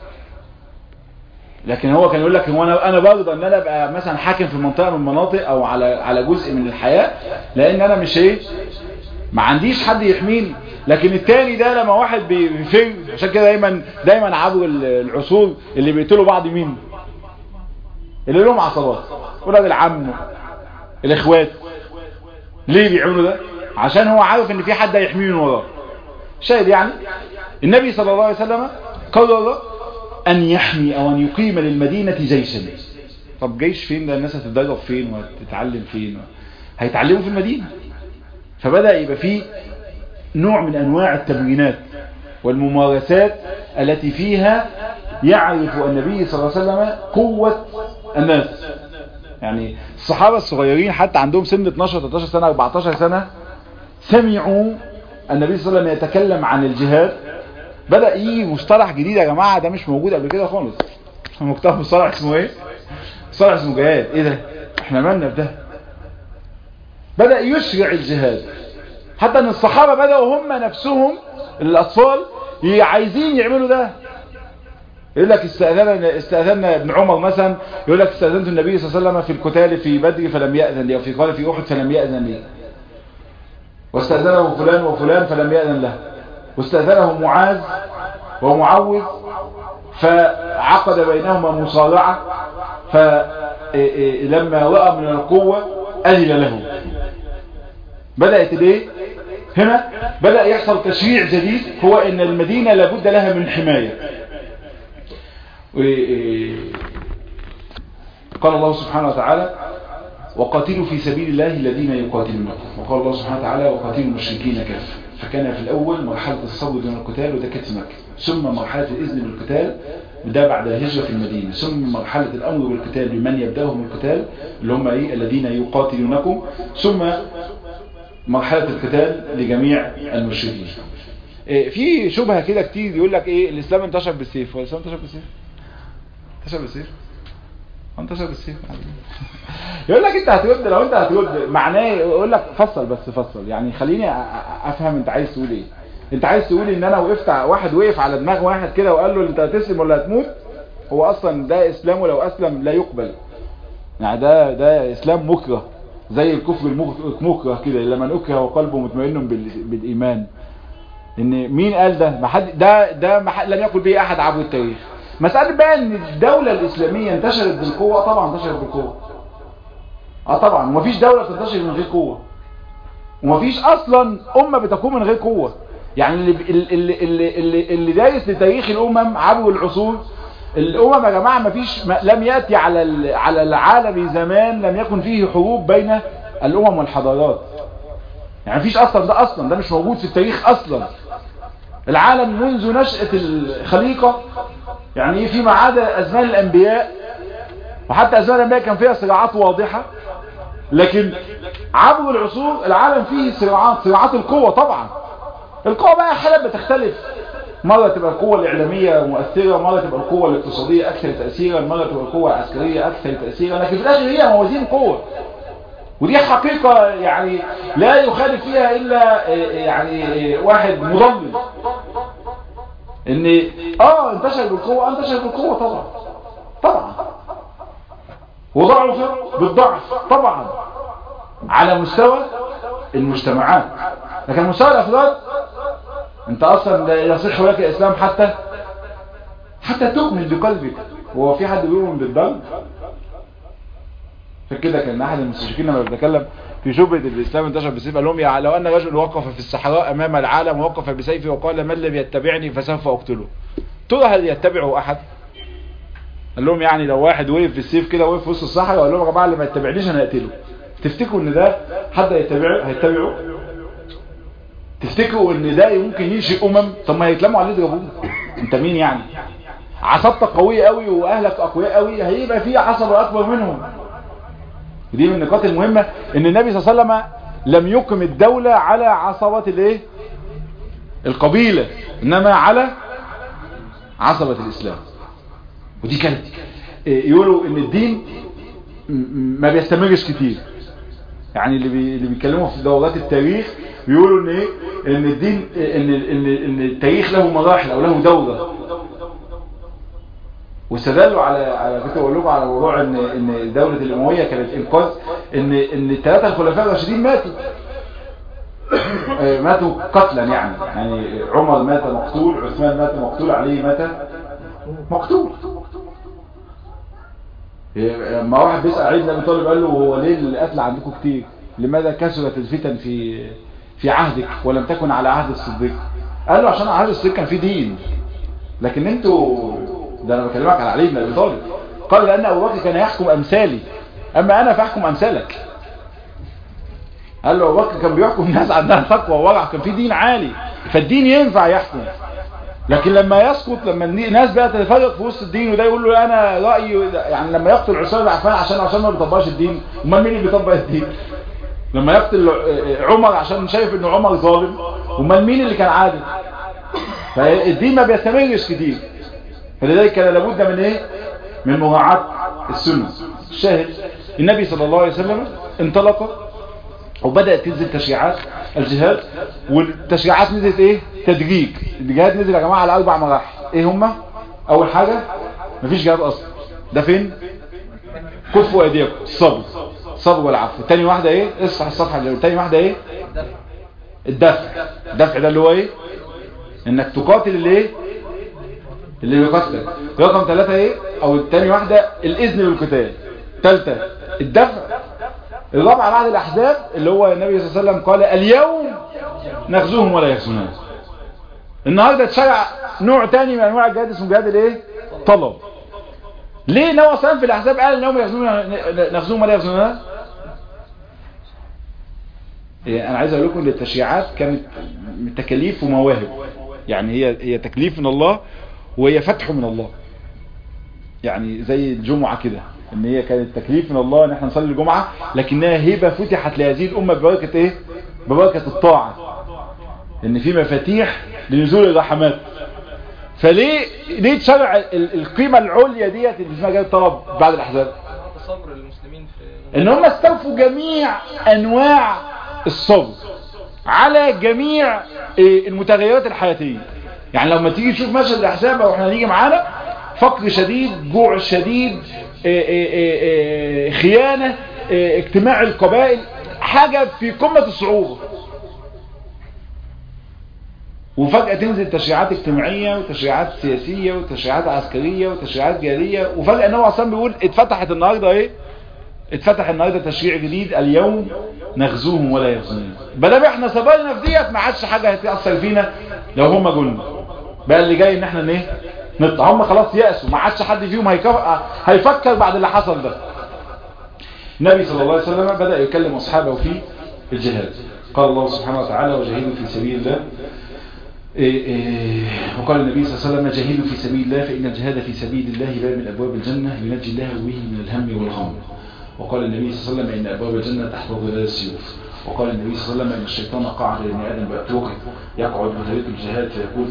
Speaker 2: لكن هو كان يقول لك هو انا انا برضه ان انا ابقى مثلا حاكم في منطقه من المناطق او على على جزء من الحياه، لان انا مش ايه، ما عنديش حد يحميني. لكن التاني ده لما واحد بيفر، عشان كده دايما دايما عبر العصور اللي بيقتلوا بعض مين؟ اللي لهم عصابات، ولاد العم، الاخوات. ليه بيعملوا ده؟ عشان هو عارف ان في حد هيحميه من وراه. شاهد يعني النبي صلى الله عليه وسلم قرر أن يحمي أو أن يقيم للمدينة جيشا. طب جيش فين؟ ده الناس هتتدرب فين وهتتعلم فين؟ هيتعلموا في المدينة. فبدأ يبقى فيه نوع من أنواع التمرينات والممارسات التي فيها يعرف النبي صلى الله عليه وسلم قوة الناس. يعني الصحابة الصغيرين حتى عندهم سن اتناشر تلتاشر سنة اربعتاشر سنة سمعوا النبي صلى الله عليه وسلم يتكلم عن الجهاد. بدأ يجي مصطلح جديد يا جماعة ده مش موجود قبل كده خالص. مكتوب مصطلح اسمه ايه؟ مصطلح اسمه جهاد. ايه ده؟ احنا مالنا بده؟ بدأ يشرع الجهاد حتى ان الصحابة بدأوا هم نفسهم الاطفال عايزين يعملوا ده. يقول لك استأذنا استأذنا ابن عمر مثلا، يقول لك استأذنت النبي صلى الله عليه وسلم في القتال في بدر فلم يأذن لي، وفي قال في أحد فلم يأذن لي، واستأذنه فلان وفلان فلم يأذن له، واستأذنه معاذ ومعوذ فعقد بينهما مصارعة فلما رأى من القوة أذن له. بدأت ليه؟ هنا بدأ يحصل تشريع جديد، هو ان المدينة لابد لها من حماية. قال الله سبحانه وتعالى وقاتلوا في سبيل الله الذين يقاتلونكم، وقال الله سبحانه وتعالى وقاتلوا المشركين كافة. فكان في الأول مرحلة الصبر دون القتال وده كانت مكة، ثم مرحلة الإذن بالقتال وده بعد الهجرة في المدينة، ثم مرحلة الأمر بالقتال بمن يبدأهم القتال اللي هم إيه الذين يقاتلونكم، ثم مرحلة القتال لجميع المشركين. إيه في شبهة كده كتير يقول لك ايه الاسلام انتشر بالسيف. هو الاسلام انتشر بالسيف؟ انتشر بالسيف؟ انتشر بالسيف يقول لك انت هترد، لو انت هترد معناه يقول لك فصل بس فصل، يعني خليني افهم انت عايز تقول ايه. انت عايز تقول ان انا وقفت واحد وقف على دماغ واحد كده وقال له انت هتسلم ولا هتموت؟ هو اصلا ده اسلام ولو اسلم لا يقبل، يعني ده ده اسلام مكره زي الكفر المكره كده، لما اكره وقلبه مطمئن بالايمان. ان مين قال ده؟ ما حد ده ده ما حد لم يقل به احد عبر التاريخ. مساله بقى ان الدوله الاسلاميه انتشرت بالقوه، طبعا انتشرت بالقوه. اه طبعا ومفيش دوله بتنتشر من غير قوه، ومفيش اصلا امه بتقوم من غير قوه. يعني اللي اللي اللي اللي, اللي دايس لتاريخ الامم عبر العصور، الامم يا جماعه مفيش لم ياتي على على العالم زمان لم يكن فيه حروب بين الامم والحضارات. يعني مفيش اصلا، ده اصلا ده مش موجود في التاريخ اصلا. العالم منذ نشأة الخليقة يعني ايه فيما عدا ازمان الانبياء، وحتى ازمان الانبياء كان فيها صراعات واضحة، لكن عبر العصور العالم فيه صراعات، صراعات القوة. طبعا القوة بقى حالة بتختلف، مرة تبقى القوة الإعلامية مؤثرة، مرة تبقى القوة الاقتصادية أكثر تأثيرا، مرة تبقى القوة العسكرية أكثر تأثيرا، لكن في الآخر هي موازين قوة. ودي حقيقة يعني لا يخالف فيها إلا يعني واحد مضلل، إن آه انتشر بالقوة، انتشر بالقوة طبعا طبعا، وضعف بالضعف طبعا على مستوى المجتمعات، لكن مستوى الأفراد انت اصلا لا يصح لك الاسلام حتى حتى تؤمن بقلبك. هو في حد بيؤمن بالضرب؟ فكده كان احد المستشرقين لما بيتكلم في شبهه الاسلام انتشر بالسيف قال لهم لو ان رجل وقف في الصحراء امام العالم ووقف بسيفه وقال من لم يتبعني فسوف اقتله، ترى هل يتبعه احد؟ قال لهم يعني لو واحد وقف بالسيف كده وقف في وسط الصحراء وقال لهم يا جماعه اللي ما يتبعنيش انا هقتله، تفتكروا ان ده حد هيتبعه؟ هيتبعه؟ تفتكروا ان ده ممكن ينشئ امم؟ طب ما هيتلموا عليه يضربوه. انت مين يعني؟ عصبتك قويه قوي واهلك اقوياء قوي، هيبقى في عصبه اكبر منهم. ودي من النقاط المهمه ان النبي صلى الله عليه وسلم لم يقم الدوله على عصبه الايه؟ القبيله، انما على عصبه الاسلام. ودي كانت يقولوا ان الدين ما بيستمرش كتير، يعني اللي بي... اللي بيتكلموا في دورات التاريخ بيقولوا ان ايه ان الدين ان ان ان التاريخ له مراحل او له دوره، واستدلوا على على كنت بقول لكم على موضوع ان ان دوله الامويه كانت انقاذ، ان ان الثلاثه الخلفاء الراشدين ماتوا ماتوا قتلا، يعني يعني عمر مات مقتول، عثمان مات مقتول، علي مات مقتول. لما واحد بيسأل علي بن ابي طالب قال له هو ليه القتل عندكم كتير؟ لماذا كثرت الفتن في في عهدك ولم تكن على عهد الصديق؟ قال له عشان عهد الصديق كان فيه دين، لكن انتوا ده انا بكلمك على علي بن ابي طالب. قال لان ابو بكر كان يحكم امثالي اما انا فاحكم امثالك. قال له ابو بكر كان بيحكم الناس عندها تقوى وورع، كان في دين عالي فالدين ينفع يحكم. لكن لما يسقط، لما الناس بقى تتفرق في وسط الدين وده يقول له انا رايي، يعني لما يقتل عثمان بن عفان عشان عشان ما بيطبقش الدين، امال مين اللي بيطبق الدين؟ لما يقتل عمر عشان شايف ان عمر ظالم، امال مين اللي كان عادل؟ فالدين ما بيستمرش كتير. فلذلك كان لابد من ايه؟ من مراعاة السنة. الشاهد النبي صلى الله عليه وسلم انطلق وبدأت تنزل تشريعات الجهاد، والتشريعات نزلت ايه؟ تدريج. الجهاد نزل يا جماعة على اربع مراحل. ايه هما؟ اول حاجة مفيش جهاد اصلا، ده فين؟ كفوا ايديكم، الصبر، الصبر والعفو. تاني واحدة ايه؟ اصفح الصفحة اللي تاني واحدة ايه؟ الدفع. الدفع ده اللي هو ايه؟ انك تقاتل اللي ايه؟ اللي بيقاتلك. رقم ثلاثة ايه؟ او التاني واحدة الاذن بالقتال. ثالثة الدفع. الرابعة بعد الاحزاب اللي هو النبي صلى الله عليه وسلم قال اليوم نغزوهم ولا يغزوننا. النهاردة اتشرع نوع تاني من انواع الجهاد اسمه جهاد الايه؟ طلب. ليه النبي صلى الله عليه وسلم في الاحزاب قال اليوم نغزوهم ولا يغزوننا؟ انا عايز اقول لكم ان التشريعات كانت تكاليف ومواهب، يعني هي هي تكليف من الله وهي فتح من الله. يعني زي الجمعة كده، ان هي كانت تكليف من الله ان احنا نصلي الجمعة، لكنها هبة فتحت لهذه الامة ببركة ايه؟ ببركة الطاعة، ان في مفاتيح لنزول الرحمات. فليه ليه تشرع القيمة العليا ديت اللي اسمها جهاد الطلب بعد الاحزاب؟
Speaker 3: صبر المسلمين في
Speaker 2: ان هم استوفوا جميع انواع الصبر على جميع المتغيرات الحياتية. يعني لما تيجي تشوف مشهد الاحزاب او احنا نيجي معانا، فقر شديد، جوع شديد، خيانة، اجتماع القبائل، حاجة في قمة الصعوبة. وفجأة تنزل تشريعات اجتماعية وتشريعات سياسية وتشريعات عسكرية وتشريعات جارية، وفجأة النبي اصلا بيقول اتفتحت النهاردة ايه؟ اتفتح النهاردة تشريع جديد، اليوم نغزوهم ولا يغزوننا. بدل احنا صبرنا في ديت ما عادش حاجة هتأثر فينا لو هم قلنا. بقى اللي جاي ان احنا ايه؟ نطلع. هم خلاص يأسوا، ما عادش حد فيهم هيفكر بعد اللي حصل ده. النبي صلى الله عليه وسلم بدأ يكلم أصحابه في الجهاد. قال الله سبحانه وتعالى وجاهدوا في سبيل الله. إيه إيه وقال النبي صلى الله عليه وسلم جاهدوا في سبيل الله فإن الجهاد في سبيل الله باب من أبواب الجنة ينجي الله به من الهم والغم. وقال النبي صلى الله عليه وسلم إن أبواب الجنة تحت ظلال السيوف. وقال النبي صلى الله عليه وسلم إن الشيطان قعد لابن آدم بأتوقه يقعد بطريق الجهاد فيقول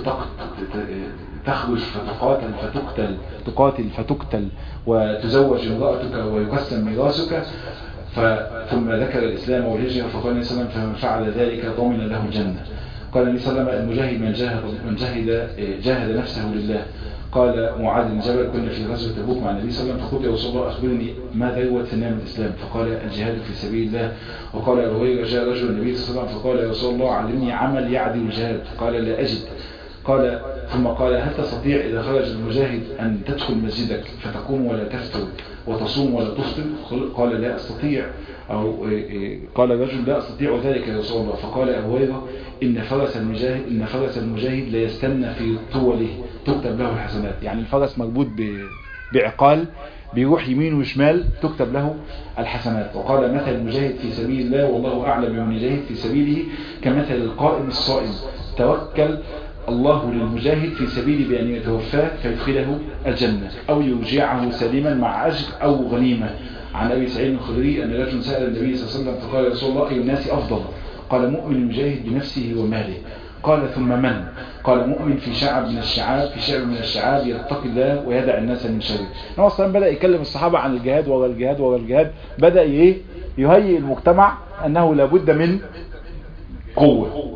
Speaker 2: تخرج فتقاتل فتقتل تقاتل فتقتل وتزوج امرأتك ويقسم ميراثك. ثم ذكر الإسلام والهجرة فقال النبي صلى الله عليه وسلم فمن فعل ذلك ضمن له الجنة. قال النبي صلى الله عليه وسلم المجاهد من جاهد من جاهد جاهد نفسه لله. قال معاذ بن جبل كنا في غزوة تبوك مع النبي صلى الله عليه وسلم فقلت يا رسول الله أخبرني ما ذروة سنام الإسلام؟ فقال الجهاد في سبيل الله. وقال أبو هريرة جاء رجل النبي صلى الله عليه وسلم فقال يا رسول الله علمني عمل يعدل الجهاد. قال لا أجد. قال ثم قال هل تستطيع إذا خرج المجاهد أن تدخل مسجدك فتقوم ولا تفطر وتصوم ولا تفطر؟ قال لا أستطيع. أو قال الرجل لا أستطيع ذلك يا رسول الله. فقال أبو هريرة إن فرس المجاهد إن فرس المجاهد لا يستنى في طوله تكتب له الحسنات. يعني الفرس مربوط بعقال بيروح يمين وشمال تكتب له الحسنات. وقال مثل المجاهد في سبيل الله والله أعلم بمن يجاهد في سبيله كمثل القائم الصائم توكل الله للمجاهد في سبيل بأن يتوفاه فيدخله الجنة أو يرجعه سليما مع أجر أو غنيمة. عن أبي سعيد الخدري أن رجل سأل النبي صلى الله عليه وسلم فقال يا رسول الله أي الناس أفضل؟ قال مؤمن المجاهد بنفسه وماله. قال ثم من؟ قال مؤمن في شعب من الشعاب في شعب من الشعاب يتقي الله ويدع الناس من شره. النبي صلى الله عليه وسلم بدأ يكلم الصحابة عن الجهاد ورا الجهاد ورا الجهاد. بدأ ايه؟ يهيئ المجتمع أنه لابد من قوة.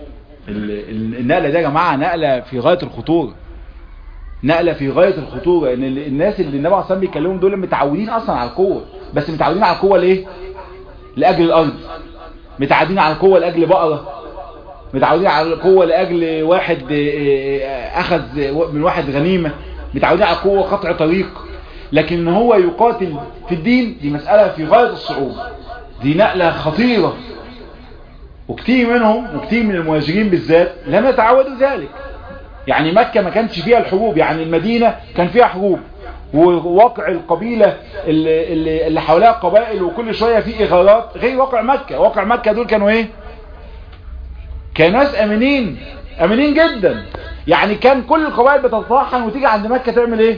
Speaker 2: النقلة ده يا جماعة نقلة في غاية الخطورة، نقلة في غاية الخطورة. ان الناس اللي النبي صلى الله عليه وسلم بيكلمهم دول متعودين اصلا على القوة، بس متعودين على القوة ليه؟ لاجل الارض. متعودين على القوة لاجل بقرة، متعودين على القوة لاجل واحد اخذ من واحد غنيمة، متعودين على القوة قطع طريق. لكن ان هو يقاتل في الدين دي مسألة في غاية الصعوبة، دي نقلة خطيرة. وكتير منهم وكتير من المهاجرين بالذات لم يتعودوا ذلك. يعني مكة ما كانش فيها الحروب، يعني المدينة كان فيها حروب، وواقع القبيلة اللي, اللي, اللي حواليها قبائل وكل شوية في إغارات، غير واقع مكة. واقع مكة دول كانوا ايه؟ كانوا ناس امنين امنين جدا. يعني كان كل القبائل بتتطحن وتيجي عند مكة تعمل ايه؟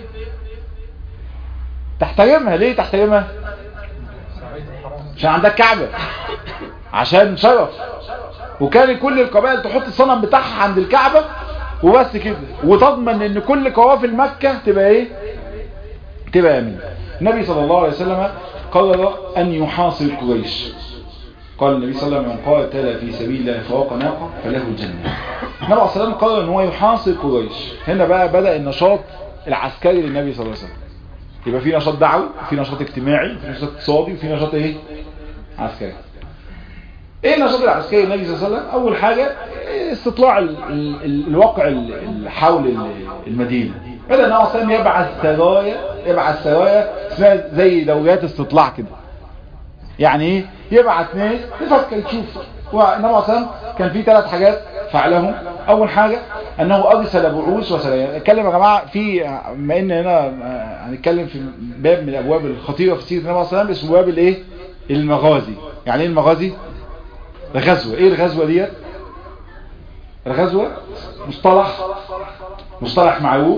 Speaker 2: تحترمها. ليه تحترمها؟ عشان عندك كعبة، عشان شرف. وكان كل القبائل تحط الصنم بتاعها عند الكعبة وبس كده، وتضمن ان كل قوافل مكة تبقى ايه؟ تبقى امين. النبي صلى الله عليه وسلم قرر ان يحاصر قريش. قال النبي صلى الله عليه وسلم: من قاتل في سبيل الله فوق ناقة فله الجنة. النبي صلى الله عليه وسلم قرر ان هو يحاصر قريش. هنا بقى بدأ النشاط العسكري للنبي صلى الله عليه وسلم. يبقى في نشاط دعوي، في نشاط اجتماعي، في نشاط اقتصادي، وفي نشاط ايه؟ عسكري. ايه النشاط العسكري للنبي صلى الله عليه وسلم؟ اول حاجة استطلاع ال ال الواقع ال حول المدينة. بدأ النبي صلى الله عليه وسلم يبعث سرايا، يبعث سرايا اسمها زي دوريات استطلاع كده. يعني ايه؟ يبعث ناس تفكر تشوف. والنبي صلى الله عليه وسلم كان في ثلاث حاجات فعلهم. اول حاجة انه ارسل بعوث وسرايا. اتكلم يا جماعة في، بما ان هنا هنتكلم في باب من الابواب الخطيرة في سيرة النبي صلى الله عليه وسلم اسمه باب الايه؟ المغازي. يعني ايه المغازي؟ الغزوة. ايه الغزوة ديت؟ الغزوة مصطلح مصطلح معروف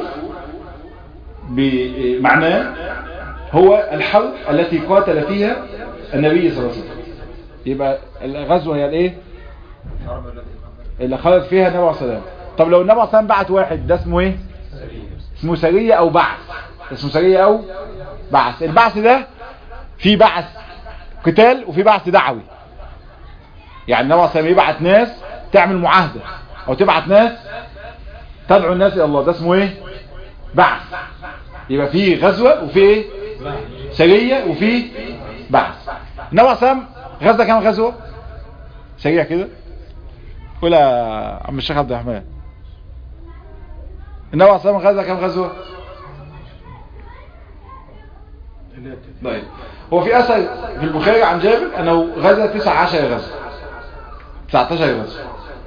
Speaker 2: بمعناه هو الحرب التي قاتل فيها النبي صلى الله عليه وسلم. يبقى الغزوة هي الايه؟ اللي خرج فيها النبي صلى الله عليه وسلم. طب لو النبي صلى الله عليه وسلم بعت واحد، ده اسمه ايه؟ اسمه سرية او بعث. اسمه سرية او بعث. البعث ده في بعث قتال وفي بعث دعوي. يعني النبي صلى الله عليه وسلم يبعت ناس تعمل معاهدة، او تبعت ناس تدعو الناس الى الله، ده اسمه ايه؟ بعث. يبقى في غزوة وفي ايه؟ سرية وفي بعث. النبي صلى الله عليه وسلم غزة كام غزوة؟ سريع كده قول يا عم الشيخ عبد الرحمن. النبي صلى الله عليه وسلم غزة كام غزوة؟ طيب هو في اثر في البخاري عن جابر انه غزا تسعة عشر غزوة، تسعة عشر غزوة.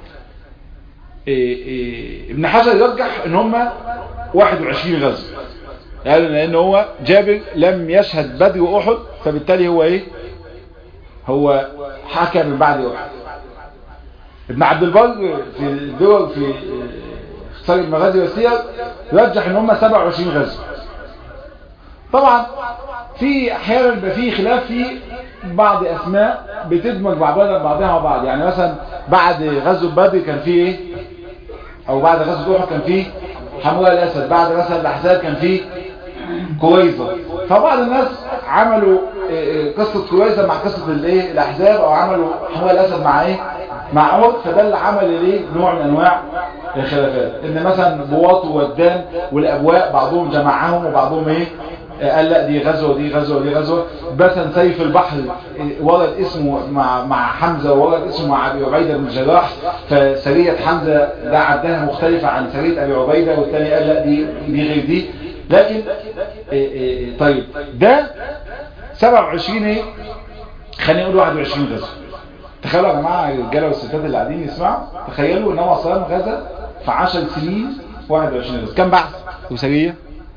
Speaker 2: إيه إيه ابن حجر يرجح ان هم واحد وعشرين غزوة، يعني لان هو جابر لم يشهد بدر واحد، فبالتالي هو ايه؟ هو حكى من بعد احد. ابن عبد البر في الدور في اختصار المغازي والسير يرجح ان هم سبعة وعشرين غزوة. طبعا في احيانا بيبقى في خلاف في بعض اسماء بتدمج بعضها بعضها وبعض. يعني مثلا بعد غزوة بدر كان في ايه؟ او بعد غزوة احد كان في حمراء الاسد، بعد مثلا الاحزاب كان في كويزة. فبعض الناس عملوا قصة كويزة مع قصة الايه الاحزاب، او عملوا حمراء الاسد مع ايه؟ مع احد. فده اللي عمل ايه؟ نوع من انواع الخلافات، ان مثلا بواط وودان والابواء بعضهم جمعهم وبعضهم ايه؟ قال لا دي غزوة ودي غزوة ودي غزوة. مثلا سيف البحر ورد اسمه مع مع حمزة، وورد اسمه مع ابي عبيدة بن الجراح، فسرية حمزة ده عدها مختلفة عن سرية ابي عبيدة، والثاني قال لا دي دي غير دي. لكن إيه إيه طيب ده سبعة وعشرين ايه؟ خلينا نقول واحد وعشرين غزوة. تخيلوا يا جماعة الرجالة والستات اللي قاعدين يسمعوا، تخيلوا ان هو صلى الله عليه وسلم غزا في عشر سنين واحد وعشرين غزوة. كم بعث وسرية؟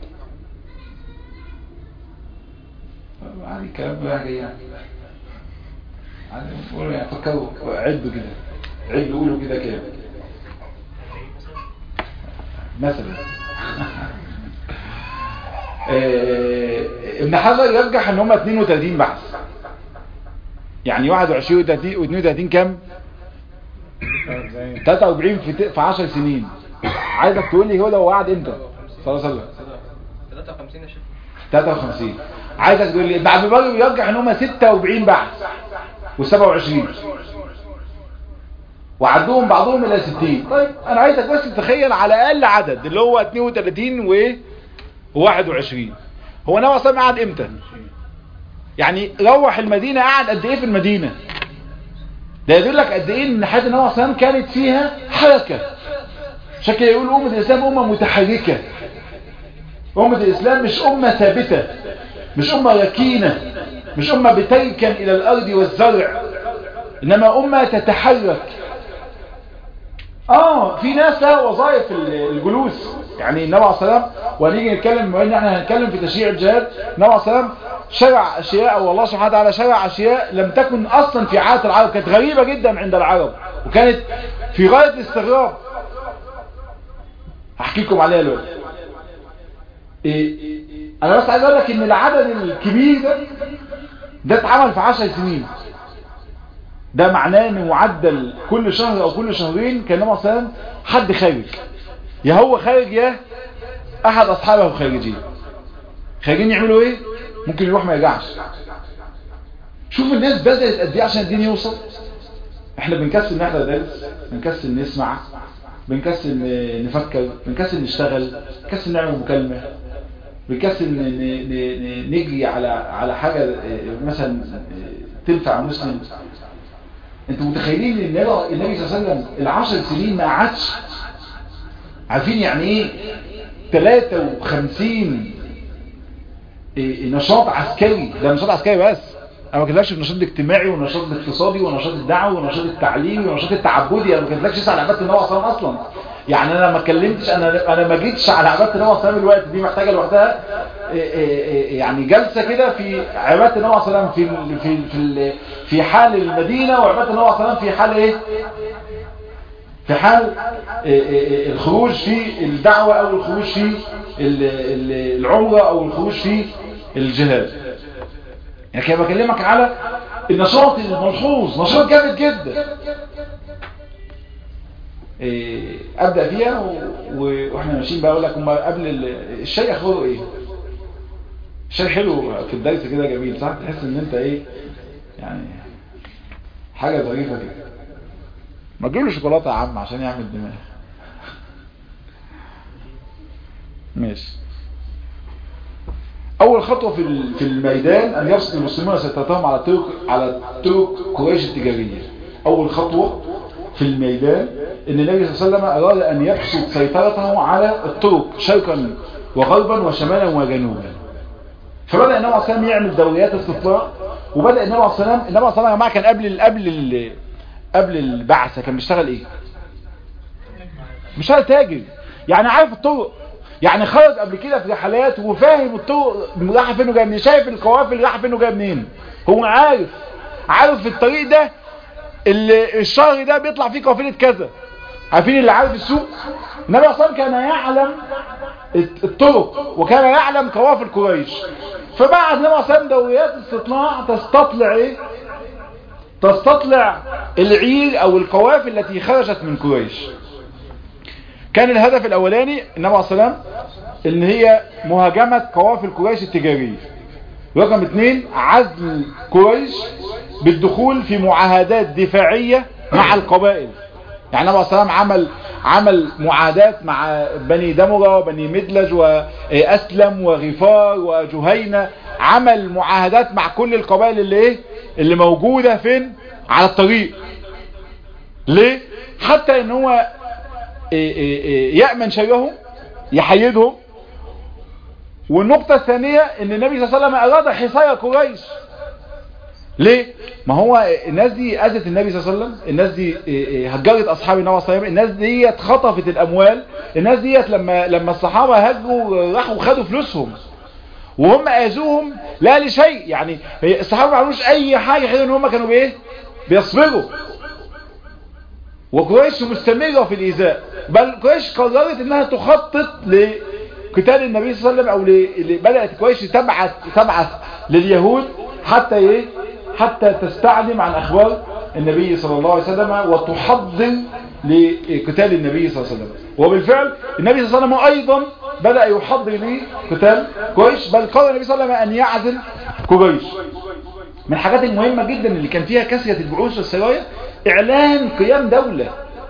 Speaker 2: عادي الكلام ده جاي يعني. عادي قولوا يعني، فكروا عدوا كده، عدوا قولوا كده كده مثلا. ابن حجر يرجح ان هم اثنين وثلاثين بعث. يعني واحد وعشرين واثنين وثلاثين كام؟ ثلاثة وأربعين في في عشر سنين. عايزك تقول لي هو ده وقعد امتى؟ صلى الله عليه وسلم
Speaker 3: ثلاثة وخمسين يا شيخ.
Speaker 2: ثلاثة وخمسين. عايزك تقول لي ابن عبد البر يرجح ان هم ستة وأربعين بعث وسبعة وعشرين، وعدوهم بعضهم الى ستين. طيب انا عايزك بس تتخيل على اقل عدد اللي هو اثنين وثلاثين و واحد وعشرين. هو النبي صلى الله عليه وسلم قعد امتى؟ يعني روح المدينة قعد قد ايه في المدينة؟ ده يدل لك قد ايه ان حياة النبي صلى الله عليه وسلم كانت فيها حركة. شكل يقول أمة الإسلام أمة متحركة. أمة الإسلام مش أمة ثابتة، مش أمة ركينة، مش أمة بتركن إلى الأرض والزرع، إنما أمة تتحرك. اه في ناس لها وظائف الجلوس، يعني النبي عليه الصلاه والسلام، وهنيجي نتكلم بما ان احنا هنتكلم في تشريع الجهاد، النبي عليه الصلاه والسلام شرع اشياء، او الله سبحانه وتعالى شرع اشياء لم تكن اصلا في عاده العرب، كانت غريبه جدا عند العرب وكانت في غايه الاستغراب. هحكي لكم عليها دلوقتي. إيه انا بس عايز اقول لك ان العدد الكبير ده ده اتعمل في عشر سنين. ده معناه ان معدل كل شهر او كل شهرين كان مثلا حد خارج، يا هو خارج يا احد اصحابه خارجين. خارجين يعملوا ايه؟ ممكن يروح ما يرجعش. شوف الناس بدأت قد ايه عشان الدين يوصل. احنا بنكسل نحضر درس، بنكسل نسمع، بنكسل نفكر، بنكسل نشتغل، بنكسل نعمل مكالمة، بنكسل نجري على على حاجة مثلا تنفع مسلم. انتوا متخيلين ان النبي صلى الله عليه وسلم العشر سنين ما قعدش؟ عارفين يعني ايه ثلاثة وخمسين نشاط عسكري؟ ده نشاط عسكري بس، انا ما بكلمكش في النشاط الاجتماعي والنشاط الاقتصادي والنشاط الدعوي والنشاط التعليمي والنشاط التعبدي. انا ما بكلمكش على عباده النبي صلى الله عليه وسلم اصلا. يعني انا ما اتكلمتش، انا انا ما جيتش على عباده النبي صلى الله عليه وسلم الوقت دي محتاجه لوحدها يعني جلسه كده في عباده النبي صلى الله عليه وسلم في في في في حال المدينه، وعباده النبي صلى الله عليه وسلم في حال ايه؟ في حال الخروج في الدعوه، او الخروج في العمره، او الخروج في الجهاد. يعني كده بكلمك على النشاط الملحوظ، نشاط جامد جدا. إيه ابدا فيها و... واحنا ماشيين بقى اقول لك هم قبل الشاي اخباره ايه. الشاي حلو في الدرس كده جميل، صح؟ تحس ان انت ايه يعني حاجه ظريفه كده. ما تجيب له شوكولاته يا عم عشان يعمل دماغ. ماشي. اول خطوه في في الميدان ان يبسط المسلمون سيطرتهم على طرق على طرق قريش التجاريه. اول خطوه في الميدان ان النبي صلى الله عليه وسلم اراد ان يبسط سيطرته على الطرق شرقا وغربا وشمالا وجنوبا. فبدا النبي صلى الله عليه وسلم يعمل دوريات استطلاع، وبدا النبي صلى الله عليه وسلم النبي صلى الله عليه وسلم يا جماعه كان قبل قبل قبل البعثه كان بيشتغل ايه؟ بيشتغل تاجر، يعني عارف الطرق، يعني خرج قبل كده في رحلات وفاهم الطرق رايحه فين وجايه منين، شايف القوافل رايحه فين وجايه منين، هو عارف عارف في الطريق ده الشهر ده بيطلع فيه قافله كذا. عارفين اللي عارف السوق؟ النبي صلى الله عليه وسلم كان يعلم الطرق وكان يعلم قوافل قريش. فبعد النبي صلى الله عليه وسلم دوريات استطلاع تستطلع ايه؟ تستطلع العير او القوافل التي خرجت من قريش. كان الهدف الاولاني النبي عليه الصلاه والسلام ان هي مهاجمه قوافل قريش التجاريه. رقم اثنين عزل قريش بالدخول في معاهدات دفاعيه مع القبائل. يعني النبي عليه الصلاه والسلام عمل عمل معاهدات مع بني دمره وبني مدلج واسلم وغفار وجهينه، عمل معاهدات مع كل القبائل اللي ايه اللي موجوده فين على الطريق. ليه؟ حتى ان هو يأمن شرهم، يحيدهم. والنقطة الثانية ان النبي صلى الله عليه وسلم اراد حصار قريش. ليه؟ ما هو الناس دي اذت النبي صلى الله عليه وسلم، الناس دي هجرت اصحاب النبي صلى الله عليه وسلم، الناس دي خطفت الاموال، الناس دي لما لما الصحابة هجروا راحوا خدوا فلوسهم وهم اذوهم لا لشيء. يعني الصحابة ما عملوش اي حاجة غير ان هم كانوا بايه؟ بيصبروا. وقريش مستمرة في الإيذاء، بل قريش قررت انها تخطط لقتال النبي صلى الله عليه وسلم، او ل... بدأت قريش تبعث تبعث لليهود حتى ايه حتى تستعلم عن اخبار النبي صلى الله عليه وسلم وتحضر لقتال النبي صلى الله عليه وسلم. وبالفعل النبي صلى الله عليه وسلم ايضا بدأ يحضر لقتال قريش، بل قرر النبي صلى الله عليه وسلم ان يعزل قريش. من الحاجات المهمة جدا اللي كان فيها كثرة البعوث والسرايا اعلان قيام دولة.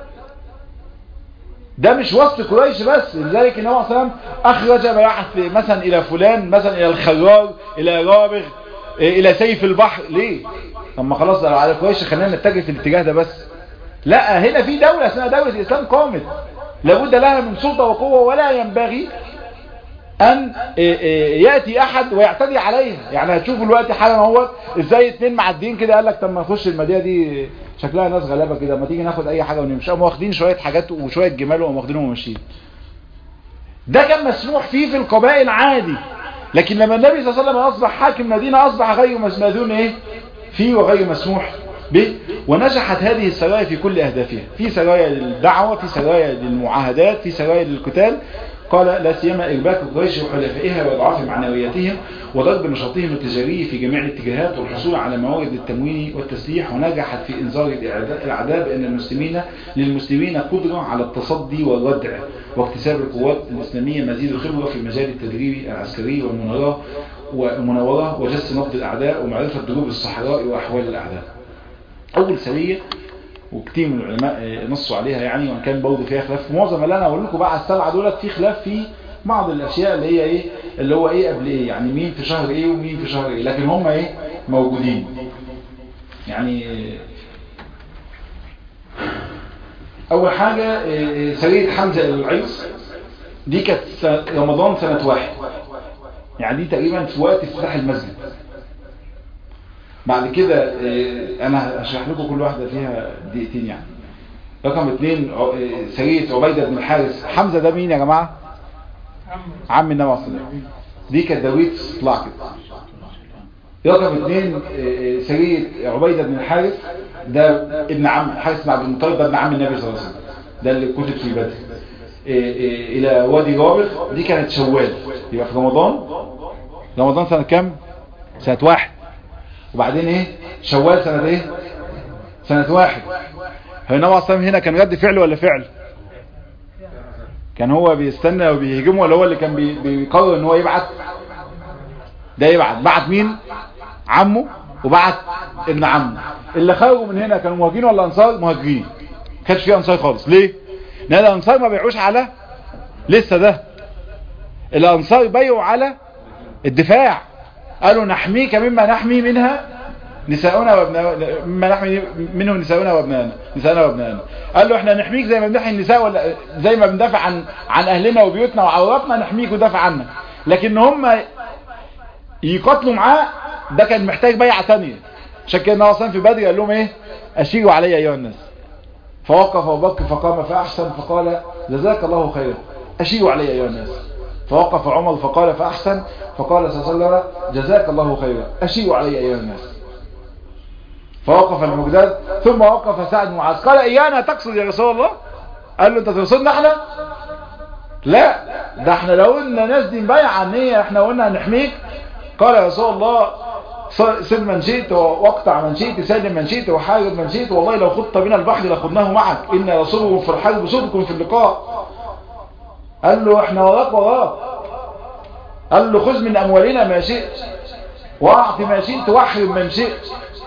Speaker 2: ده مش وسط قريش بس، لذلك النبي صلى الله عليه وسلم اخرج بعث مثلا الى فلان، مثلا الى الخرار، الى رابغ، الى سيف البحر. ليه؟ طب ما خلاص على قريش خلينا نتجه في الاتجاه ده بس. لا، هنا في دولة اسمها دولة الاسلام قامت، لابد لها من سلطة وقوة، ولا ينبغي ان ياتي احد ويعتدي عليها. يعني هتشوفوا الوقت حالا اهوت ازاي اتنين معديين كده قال لك طب ما نخش المدينه دي شكلها ناس غلابه كده، ما تيجي ناخد اي حاجه ونمشي، قاموا واخدين شويه حاجات وشويه جمال وقاموا واخدينهم وماشيين. ده كان مسموح فيه في القبائل عادي، لكن لما النبي صلى الله عليه وسلم اصبح حاكم مدينه اصبح غير مسموح ايه فيه وغير مسموح به. ونجحت هذه السرايا في كل اهدافها، في سرايا للدعوه، في سرايا للمعاهدات، في سرايا للقتال. قال لا سيما إرباك قريش وحلفائها وإضعاف معنوياتهم وضرب نشاطهم التجاري في جميع الاتجاهات والحصول على موارد التموين والتسليح. ونجحت في إنذار الأعداء بأن المسلمين للمسلمين قدرة على التصدي والردع واكتساب القوات الإسلامية مزيد الخبرة في مجال التدريب العسكري والمناورة والمناورة وجس نبض الأعداء ومعرفة دروب الصحراء وأحوال الأعداء. أول سرية وكتير من العلماء نصوا عليها يعني، وان كان برضه فيها خلاف. معظم اللي انا اقول لكم بقى على السبعه دولت في خلاف في بعض الاشياء اللي هي ايه اللي هو ايه قبل ايه، يعني مين في شهر ايه ومين في شهر ايه، لكن هم ايه موجودين. يعني اول حاجه سريه حمزه الى العيص، دي كانت رمضان سنه واحد، يعني دي تقريبا في وقت افتتاح المسجد. بعد كده انا هشرح لكم كل واحدة فيها دقيقتين يعني. رقم اثنين سرية عبيدة بن الحارث. حمزة ده مين يا جماعة؟ عم النبي صلى الله عليه وسلم، دي كانت داويت اطلاع كده. رقم اثنين سرية عبيدة بن الحارث، ده ابن عم حارث بن عبد المطلب، ده ابن عم النبي صلى الله عليه وسلم، ده اللي كتب في بدر. الى وادي رابغ، دي كانت شوال، يبقى في رمضان. رمضان سنة كام؟ سنة واحد. وبعدين ايه شوال سنة ايه سنة واحد. هو النبي عليه هنا كان رد فعل ولا فعل؟ كان هو بيستنى وبيهجمه ولا هو اللي كان بي بيقرر ان هو يبعت؟ ده يبعت. بعت مين؟ عمه، وبعت ابن عمه. اللي خرجوا من هنا كانوا مهاجرين ولا انصار؟ مهاجرين. ما كانش فيه انصار خالص. ليه؟ لان الانصار ما بيعوش على لسه، ده الانصار بيعوا على الدفاع. قالوا نحميك مما نحمي منها نساؤنا وابناؤنا، مما نحمي منه نساؤنا وابناؤنا نساؤنا وابناؤنا. قال له احنا نحميك زي ما بنحمي النساء، ولا زي ما بندافع عن عن اهلنا وبيوتنا وعوراتنا، نحميك ودافع عنك. لكن هم يقاتلوا معاه ده كان محتاج بيعه ثانيه. عشان كده النبي صلى الله عليه وسلم في بدر قال لهم ايه؟ اشيروا علي ايها الناس. فوقف ابو بكر فقام فاحسن فقال جزاك الله خيرا اشيروا علي ايها الناس. فوقف عمر فقال فأحسن فقال صلى الله عليه وسلم جزاك الله خيرا أشيروا علي أيها الناس. فوقف المقداد ثم وقف سعد بن معاذ قال إيانا تقصد يا رسول الله؟ قال له أنت تقصدنا احنا؟ لا، ده احنا لو قلنا ناس دي مبايعة ان هي احنا قلنا هنحميك. قال يا رسول الله سل من شئت واقطع من شئت سالم من شئت وحارب من شئت، والله لو خضت بنا البحر لخضناه معك، إن رسولكم في الحرب صدقكم في اللقاء. قال له احنا وراك وراك. قال له خذ من اموالنا ما شئت واعط ما شئت واحرم من شئت.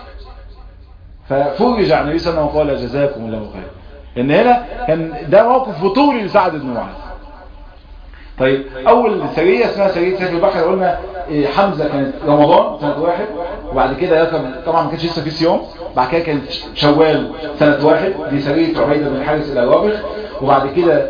Speaker 2: ففرج عن النبي صلى الله عليه وسلم وقال جزاكم الله خير. ان هنا كان ده موقف بطولي لسعد بن معاذ. طيب اول سريه اسمها سريه سيف البحر، قلنا حمزه كانت رمضان سنه واحد، وبعد كده رقم طبعا ما كانش لسه في صيام. بعد كده كانت شوال سنه واحد، دي سريه عبيده بن الحارث الى رابغ. وبعد كده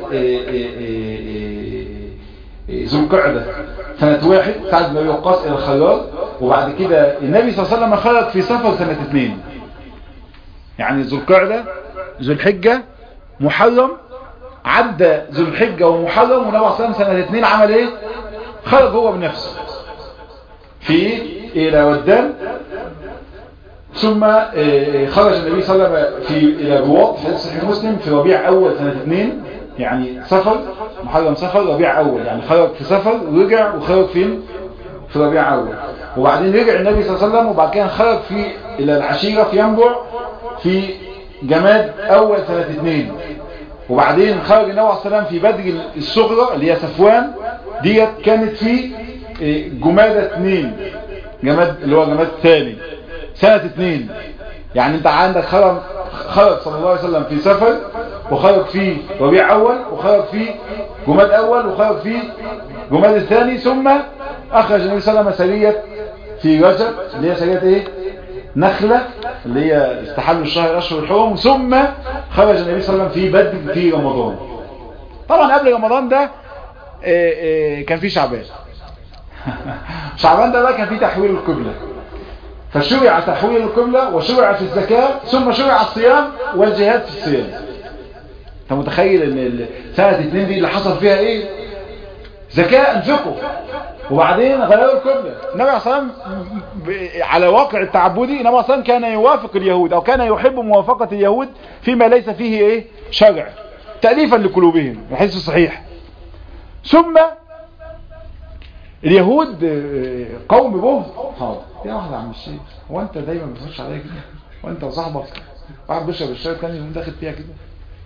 Speaker 2: ذو القعده سنه واحد، سعد بن ابي وقاص الى الخيار. وبعد كده النبي صلى الله عليه وسلم خرج في سفر سنه اثنين، يعني ذو القعده ذو الحجه محرم، عدى ذو الحجة ومحرم، والنبي صلى الله عليه وسلم سنة اثنين عمل ايه؟ خرج هو بنفسه في الى ودان. ثم خرج النبي صلى الله عليه وسلم في الى رواط في صحيح مسلم في ربيع اول سنة اثنين، يعني سفر محرم سفر ربيع اول، يعني خرج في سفر ورجع وخرج فين؟ في ربيع اول. وبعدين رجع النبي صلى الله عليه وسلم وبعد كده خرج في الى العشيرة في ينبع في جماد اول سنة اثنين. وبعدين خرج النبي عليه الصلاة والسلام في بدر الصغرى اللي هي صفوان، ديت كانت في جمادة اثنين، جماد اللي هو جماد ثاني سنة اثنين. يعني انت عندك خرج خرج صلى الله عليه وسلم في سفر، وخرج في ربيع اول، وخرج في جماد اول، وخرج في جماد الثاني. ثم اخرج النبي صلى الله عليه وسلم سرية في رجب اللي هي سرية ايه؟ نخلة اللي هي استحلوا الشهر اشهر الحرم. ثم خرج النبي صلى الله عليه وسلم في بدر في رمضان. طبعا قبل رمضان ده كان في شعبان. شعبان ده بقى كان في تحويل القبلة، فشرع تحويل القبلة وشرع في الزكاة ثم شرع الصيام والجهاد في الصيام. انت متخيل ان سنة اتنين دي اللي حصل فيها ايه؟ زكاة انفقوا وبعدين غيروا القبلة. النبي عليه الصلاة والسلام على واقع التعبدي النبي عليه الصلاة والسلام كان يوافق اليهود او كان يحب موافقة اليهود فيما ليس فيه ايه؟ شرع، تأليفا لقلوبهم الحديث الصحيح. ثم اليهود قوم بهت. حاضر يا واحد يا عم الشيخ، هو انت دايما بتخش عليا كده؟ وانت وصاحبك واحد بيشرب الشاي الثاني يقوم داخل فيها كده؟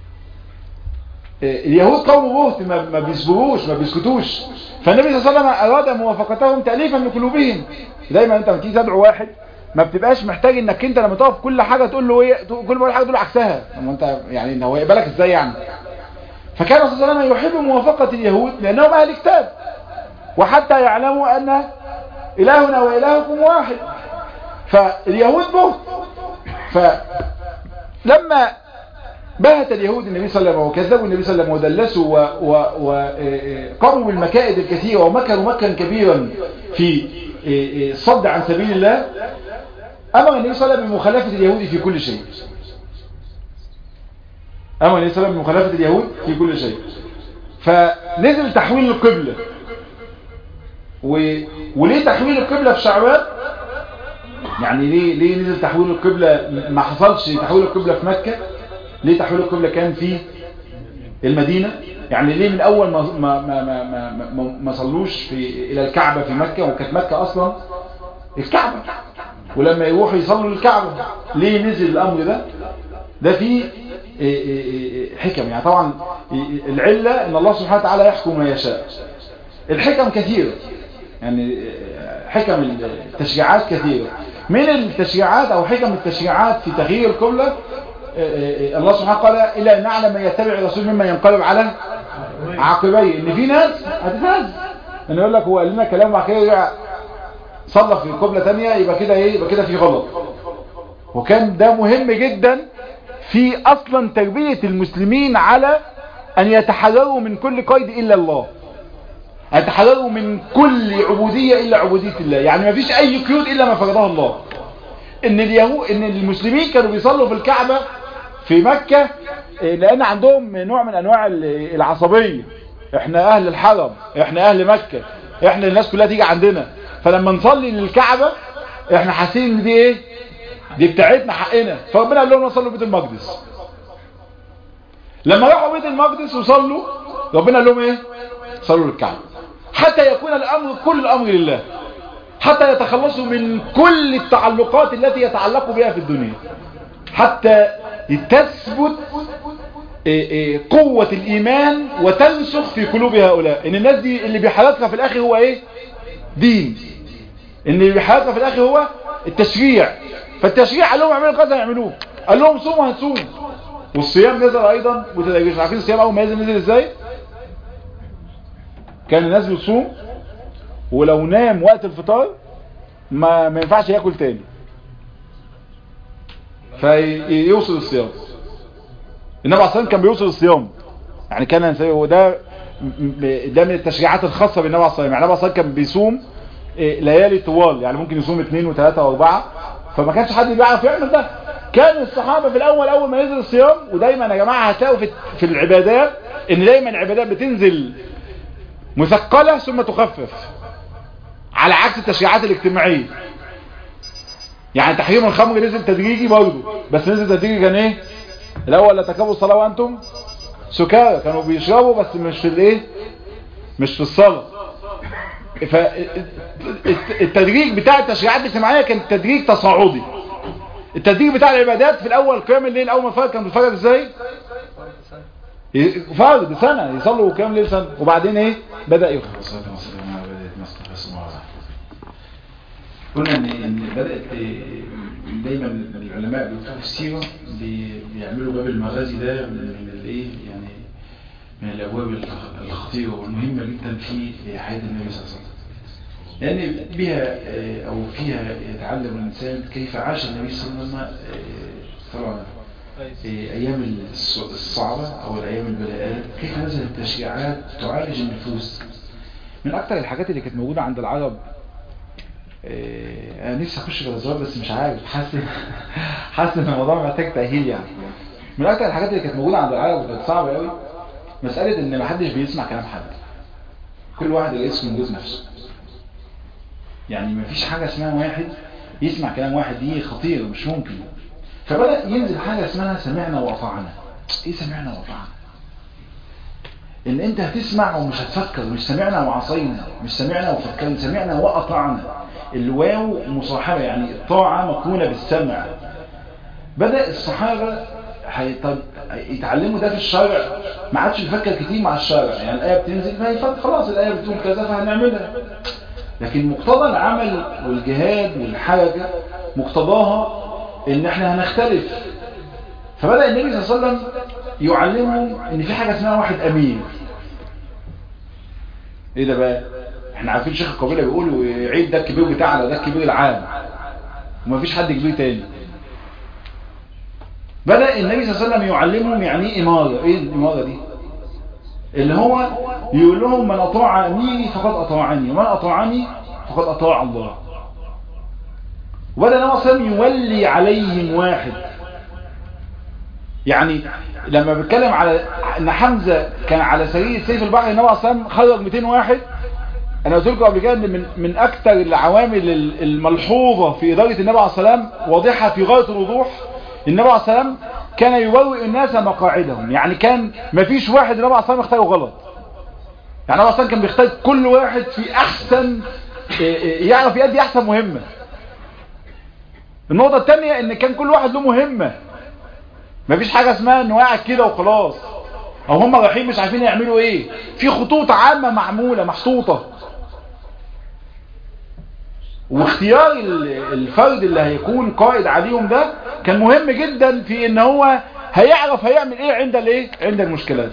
Speaker 2: اليهود قوم بهت، ما, ما بيصبروش ما بيسكتوش. فالنبي صلى الله عليه وسلم اراد موافقتهم تأليفا لقلوبهم. دايما انت لما تيجي تدعو واحد ما بتبقاش محتاج انك انت لما تقف كل حاجه تقول له ايه، كل ما حاجه تقول له عكسها. اما انت يعني هو يقبلك ازاي يعني؟ فكان الرسول صلى الله عليه وسلم يحب موافقه اليهود لانهم اهل كتاب، وحتى يعلموا ان الهنا والهكم واحد. فاليهود بهت. فلما بهت اليهود النبي صلى الله عليه وسلم وكذبوا النبي صلى الله عليه وسلم ودلسوا وقاموا بالمكائد الكثيرة ومكروا مكرا كبيرا في الصد عن سبيل الله، أمر النبي صلى الله عليه وسلم بمخالفة اليهود في كل شيء. أمر النبي صلى الله عليه وسلم بمخالفة اليهود في كل شيء. فنزل تحويل القبلة. و... وليه تحويل القبلة في شعبان؟ يعني ليه ليه نزل تحويل القبلة؟ ما حصلش تحويل القبلة في مكة. ليه تحويل القبلة كان في المدينة؟ يعني ليه من اول ما ما ما ما ما, ما صلوش في الى الكعبة في مكة، وكانت مكة اصلا الكعبة، ولما يروحوا يصلوا للكعبة ليه نزل الامر ده؟ ده فيه حكم. يعني طبعا العلة ان الله سبحانه وتعالى يحكم ما يشاء. الحكم كثيرة، يعني حكم التشريعات كثيرة. من التشريعات او حكم التشريعات في تغيير القبلة الله سبحانه قال إلا أن نعلم من يتبع الرسول مما ينقلب على عقبيه. إن في ناس هتتهز، إن يقول لك هو قال لنا كلام بعد كده يرجع صلى في قبلة تانية، يبقى كده إيه؟ يبقى كده في غلط. وكان ده مهم جدا في أصلا تربية المسلمين على أن يتحرروا من كل قيد إلا الله، أن يتحرروا من كل عبودية إلا عبودية الله. يعني ما فيش أي قيود إلا ما فرضها الله. إن اليهود إن المسلمين كانوا بيصلوا في الكعبة في مكة لأن عندهم نوع من أنواع العصبية. إحنا أهل الحرم، إحنا أهل مكة، إحنا الناس كلها تيجي عندنا، فلما نصلي للكعبة إحنا حاسين إن دي إيه؟ دي بتاعتنا، حقنا. فربنا قال لهم نصلوا بيت المقدس. لما راحوا بيت المقدس وصلوا ربنا قال لهم إيه؟ صلوا للكعبة، حتى يكون الأمر كل الأمر لله، حتى يتخلصوا من كل التعلقات التي يتعلقوا بها في الدنيا، حتى تثبت قوة الإيمان وتنسخ في قلوب هؤلاء. إن الناس دي اللي بيحركها في الآخر هو إيه؟ دين. إن اللي بيحركها في الآخر هو التشريع. فالتشريع قال لهم اعملوا كذا يعملوه، قال لهم صوموا هتصوم. والصيام نزل أيضا متدرج. عارفين الصيام أول ما نزل نزل إزاي؟ كان الناس بتصوم ولو نام وقت الفطار ما ما ينفعش ياكل تاني، فيوصل الصيام. النبي عليه الصلاة والسلام كان بيوصل الصيام، يعني كان وده ده من التشريعات الخاصة بالنبي عليه الصلاة والسلام. يعني النبي عليه الصلاة والسلام كان بيصوم ليالي طوال، يعني ممكن يصوم اثنين وثلاثة واربعة، فما كانش حد بيعرف يعمل ده. كان الصحابة في الاول اول ما نزل الصيام، ودايما يا جماعة هتلاقوا في, في العبادات ان دايما العبادات بتنزل مثقلة ثم تخفف، على عكس التشريعات الاجتماعية. يعني تحريم الخمر نزل تدريجي برضه، بس نزل تدريجي كان ايه؟ الاول لا تقربوا الصلاة وانتم سكارى، كانوا بيشربوا بس مش في الايه؟ مش في الصلاة. فالتدريج بتاع التشريعات الاجتماعية كان تدريج تصاعدي. التدريج بتاع العبادات في الاول قيام الليل اول ما فرق كان بيفرق ازاي؟ فرض سنة يصلوا قيام الليل سنة، وبعدين ايه؟ بدأ يخلص.
Speaker 1: قلنا ان بدأت دايما العلماء بتوع السيرة بيعملوا باب المغازي ده من الايه يعني من الابواب الخطيرة والمهمة جدا في حياة النبي صلى الله عليه وسلم، لان بها او فيها يتعلم الانسان كيف عاش النبي صلى الله عليه وسلم طبعا ايام الصعبة او الايام البلاءات، كيف نزلت التشريعات تعالج النفوس
Speaker 2: من اكتر الحاجات اللي كانت موجودة عند العرب، انا نفسي اخش في الازواج بس مش عارف، حاسس حاسس ان الموضوع محتاج تأهيل يعني. من اكتر الحاجات اللي كانت موجودة عند العرب وكانت صعبة قوي مسألة ان محدش بيسمع كلام حد، كل واحد يقيس من جوز نفسه. يعني مفيش حاجة اسمها واحد يسمع كلام واحد، دي خطيرة مش ممكن. فبدأ ينزل حاجة اسمها سمعنا وأطعنا. ايه سمعنا وأطعنا؟ ان انت هتسمع ومش هتفكر، مش سمعنا وعصينا، مش سمعنا وفكرنا، سمعنا وأطعنا. الواو مصاحبة، يعني الطاعة مقرونة بالسمع. بدأ الصحابة يتعلموا ده في الشرع، ما عادش بيفكر كتير مع الشرع، يعني الآية بتنزل فيفكر خلاص الآية بتقول كذا فهنعملها. لكن مقتضى العمل والجهاد والحركة مقتضاها ان احنا هنختلف. فبدأ النبي صلى الله عليه وسلم يعلمهم ان في حاجة اسمها واحد امير. ايه ده بقى؟ احنا عارفين شيخ القبيلة بيقولوا عيد ده الكبير بتاعنا، ده الكبير العام، ومفيش حد كبير تاني. بدأ النبي صلى الله عليه وسلم يعلمهم يعني ايه امارة. ايه الامارة دي؟ اللي هو يقول لهم من اطاع اميري فقد اطاعني، ومن اطاعني فقد اطاع الله. وبدأ النبي صلى الله عليه وسلم يولي عليهم واحد. يعني لما بتكلم على ان حمزة كان على سرية سيف البحر، النبي صلى الله عليه وسلم خرج مئتين واحد. انا قلت لكم قبل كده ان من من اكثر العوامل الملحوظة في ادارة النبي عليه الصلاة والسلام واضحة في غاية الوضوح، النبي عليه الصلاة والسلام كان يبوئ الناس مقاعدهم. يعني كان ما فيش واحد النبي عليه الصلاة والسلام اختاره غلط. يعني النبي عليه الصلاة والسلام كان بيختار كل واحد في احسن، يعرف يؤدي احسن مهمة. النقطة الثانية ان كان كل واحد له مهمة، مفيش حاجة اسمها انه قاعد كده وخلاص، او هم رايحين مش عارفين يعملوا ايه. في خطوط عامة معمولة محطوطة، واختيار الفرد اللي هيكون قائد عليهم ده كان مهم جدا في ان هو هيعرف هيعمل ايه عند الايه عند المشكلات.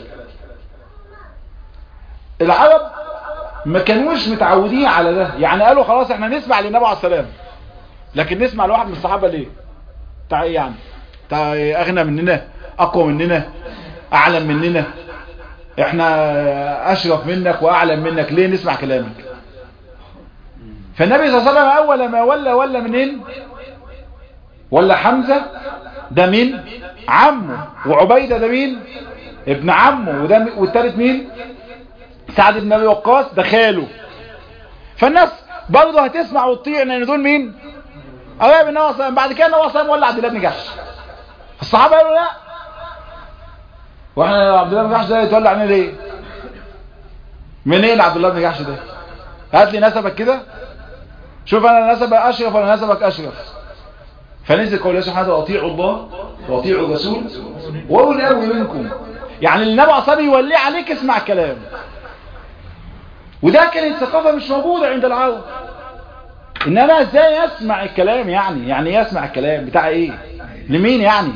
Speaker 2: العرب ما كانوش متعودين على ده، يعني قالوا خلاص احنا نسمع للنبي عليه السلام، لكن نسمع لواحد من الصحابة ليه؟ بتاع ايه يعني؟ بتاع اغنى مننا، اقوى مننا، اعلم مننا، احنا اشرف منك واعلم منك، ليه نسمع كلامك؟ فالنبي صلى الله عليه وسلم اول ما ولى ولى منين؟ ولا حمزة ده مين؟ عمه. وعبيدة ده مين؟ ابن عمه. وده والثالث مين؟ سعد بن ابي وقاص ده خاله. فالناس برضه هتسمع وتطيع ان دول مين؟ قرايب النبي صلى الله عليه وسلم. بعد كده النبي صلى الله عليه وسلم ولى عبد الله بن جحش. الصحابه قالوا لا، واحنا عبد الله بن جحش ده يتولى علينا ليه؟ منين عبد الله بن جحش ده؟ هات لي نسبك كده، شوف انا نسبك اشرف ولا نسبك اشرف. فنزل قول الله سبحانه وتعالى اطيعوا الله واطيعوا الرسول واولي الامر منكم. يعني النبي عليه الصلاه والسلام يولي عليك اسمع كلام. وده كانت ثقافه مش موجوده عند العرب. ان انا ازاي اسمع الكلام؟ يعني يعني يسمع الكلام بتاع ايه؟ لمين يعني؟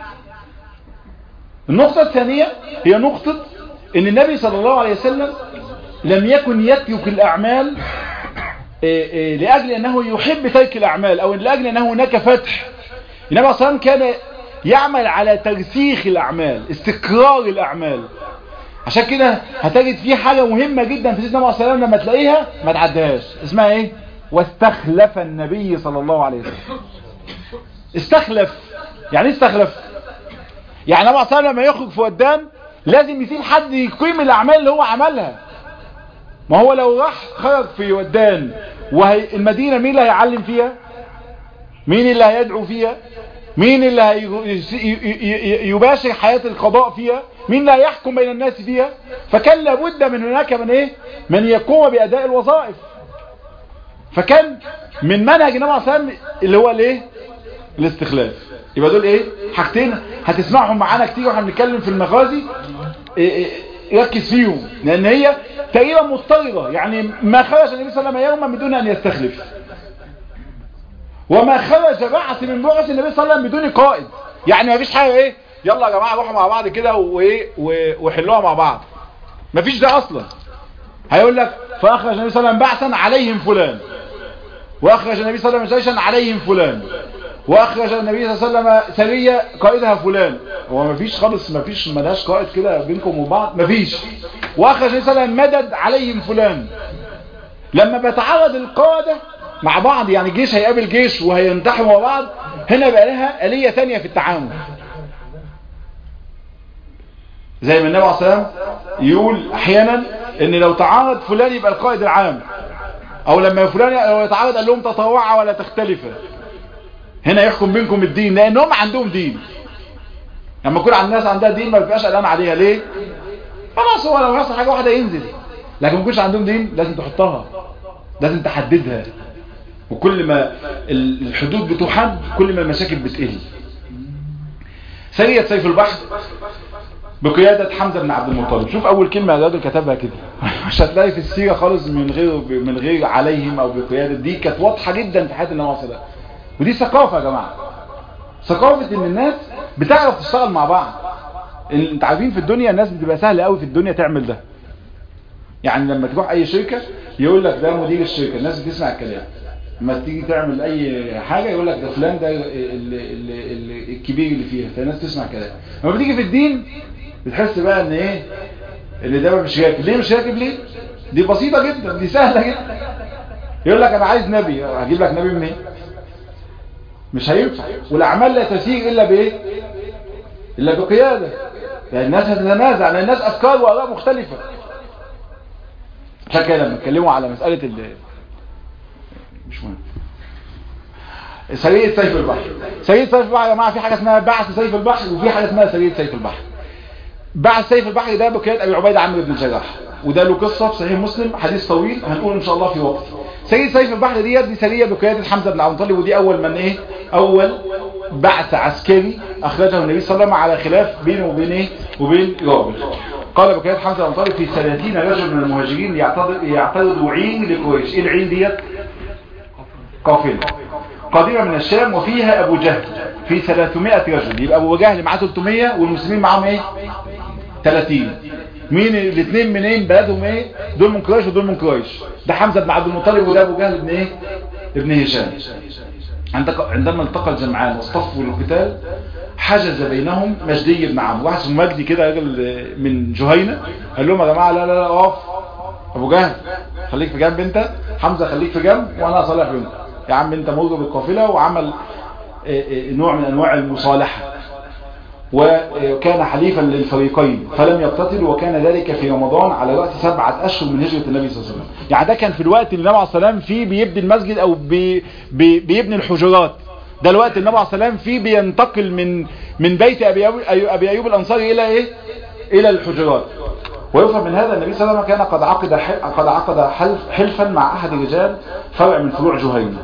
Speaker 2: النقطة الثانية هي نقطة ان النبي صلى الله عليه وسلم لم يكن يترك الاعمال لاجل انه يحب ترك الاعمال او لاجل انه هناك فتح. النبي صلى الله عليه وسلم كان يعمل على ترسيخ الاعمال، استقرار الاعمال. عشان كده هتجد فيه حاجة مهمة جدا في سيدنا النبي صلى الله عليه وسلم لما تلاقيها ما تعدهاش، اسمها ايه؟ واستخلف النبي صلى الله عليه وسلم. استخلف يعني استخلف يعني النبي صلى الله عليه وسلم لما يخرج في ودان لازم يسيب حد يقيم الاعمال اللي هو عملها. ما هو لو راح خرج في ودان وهي المدينة مين اللي هيعلم فيها؟ مين اللي هيدعو فيها؟ مين اللي هي يباشر حياة القضاء فيها؟ مين اللي هيحكم بين الناس فيها؟ فكان لابد من هناك من ايه؟ من يقوم بأداء الوظائف. فكان من منهج النبي عليه الصلاة والسلام اللي هو الايه؟ الاستخلاف. يبقى دول ايه؟ حاجتين هتسمعهم معانا كتير واحنا بنتكلم في المغازي، إيه إيه ركز فيهم لان هي تقريبا مضطردة. يعني ما خرج النبي صلى الله عليه وسلم يوما من دون ان يستخلف، وما خرج بعث من بعث النبي صلى الله عليه وسلم بدون قائد. يعني ما فيش حاجة ايه يلا يا جماعة روحوا مع بعض كده وايه وحلوها مع بعض، ما فيش ده اصلا. هيقول لك فاخرج النبي صلى الله عليه وسلم بعثا عليهم فلان، واخرج النبي صلى الله عليه وسلم جيشا عليهم فلان، واخرج النبي صلى الله عليه وسلم سرية قائدها فلان. هو ما فيش خالص، ما فيش ملاش قائد كده بينكم وبعض، ما فيش. واخرج النبي صلى الله عليه وسلم مدد عليهم فلان. لما بتعرض القادة مع بعض، يعني جيش هيقابل جيش وهينتحوا مع بعض، هنا بقى لها آلية ثانية في التعامل. زي ما النبي عليه الصلاة والسلام يقول احيانا ان لو تعارض فلان يبقى القائد العام، او لما فلان لو يتعارض قال لهم تطوعوا ولا تختلفوا. هنا يحكم بينكم الدين، لانهم عندهم دين. لما يكون عند الناس عندها دين ما بيبقاش قلقان عليها. ليه؟ خلاص هو لو يحصل حاجه واحده ينزل. لكن ما يكونش عندهم دين لازم تحطها، لازم تحددها. وكل ما الحدود بتحد كل ما المشاكل بتقل. سرية سيف البحر بقيادة حمزة بن عبد المطلب. شوف اول كلمة الراجل كتبها كده، مش هتلاقي في السيرة خالص من غير من غير عليهم او بقيادة. دي كانت واضحة جدا في حياة النبي صلى الله عليه وسلم. ودي ثقافة يا جماعة، ثقافة ان الناس بتعرف تشتغل مع بعض. انت عارفين في الدنيا الناس بتبقى سهلة قوي في الدنيا تعمل ده. يعني لما تروح اي شركة يقول لك ده مدير الشركة، الناس بتسمع الكلام. لما تيجي تعمل اي حاجة يقول لك ده فلان ده الكبير اللي فيها، فالناس تسمع كلام. لما بتيجي في الدين بتحس بقى ان ايه اللي ده مش راكب. ليه مش راكب؟ ليه؟ دي بسيطة جدا، دي سهلة جدا. يقول لك انا عايز نبي، هجيب لك نبي منين؟ مش هينفع. والاعمال لا تسير الا بايه؟ الا بقيادة. يعني الناس هتتنازع، لان الناس افكار واراء مختلفة. عشان كده لما اتكلموا على مسألة ال مش مهم سرية سيف البحر. سرية سيف البحر يا جماعة في حاجة اسمها بعث سيف البحر، وفي حاجة اسمها سرية سيف البحر. بعث سيف البحر ده بقيادة ابي عبيدة عمرو بن الجراح، وده له قصة في صحيح مسلم، حديث طويل هنقول ان شاء الله في وقت. سرية سيف البحر دي دي سرية بقيادة حمزة بن عبد المطلب، ودي اول من ايه اول بعث عسكري اخرجه النبي صلى الله عليه وسلم على خلاف بينه وبين ايه وبين رابغ. قال بقيادة حمزة بن عبد المطلب في ثلاثين رجل من المهاجرين يعترضوا عين لقريش. ايه العين ديت؟ قافلة قادمة من الشام وفيها ابو جهل في ثلاثمائة رجل. يبقى ابو جهل معاه ثلاثمائة والمسلمين معاهم ايه ثلاثين. مين الاثنين منين بلدهم ايه؟ دول من قريش ودول من قريش. ده حمزة بن عبد المطلب وده ابو جهل ابن ايه ابن هشام. عندما التقى الجمعان واصطفوا للقتال حجز بينهم مجدي بن عمرو. واحد اسمه مجدي كده راجل من جهينة قال لهم يا جماعه لا لا لا اقف، ابو جهل خليك في جنب انت، حمزة خليك في جنب وانا اصالح بينكم. يا عم انت مر بالقافله. وعمل نوع من انواع المصالحه، وكان حليفا للفريقين فلم يقتتلوا، وكان ذلك في رمضان على رأس سبعة أشهر من هجرة النبي صلى الله عليه وسلم. يعني ده كان في الوقت اللي النبي عليه الصلاة والسلام فيه بيبني المسجد او بي بي بيبني الحجرات. ده الوقت النبي عليه الصلاة والسلام فيه بينتقل من من بيت ابي ايوب, أبي أيوب الانصاري الى ايه الى الحجرات. ويفهم من هذا النبي صلى الله عليه وسلم كان قد عقد قد عقد حلف حلفا مع احد الرجال فرع من فروع جهينة.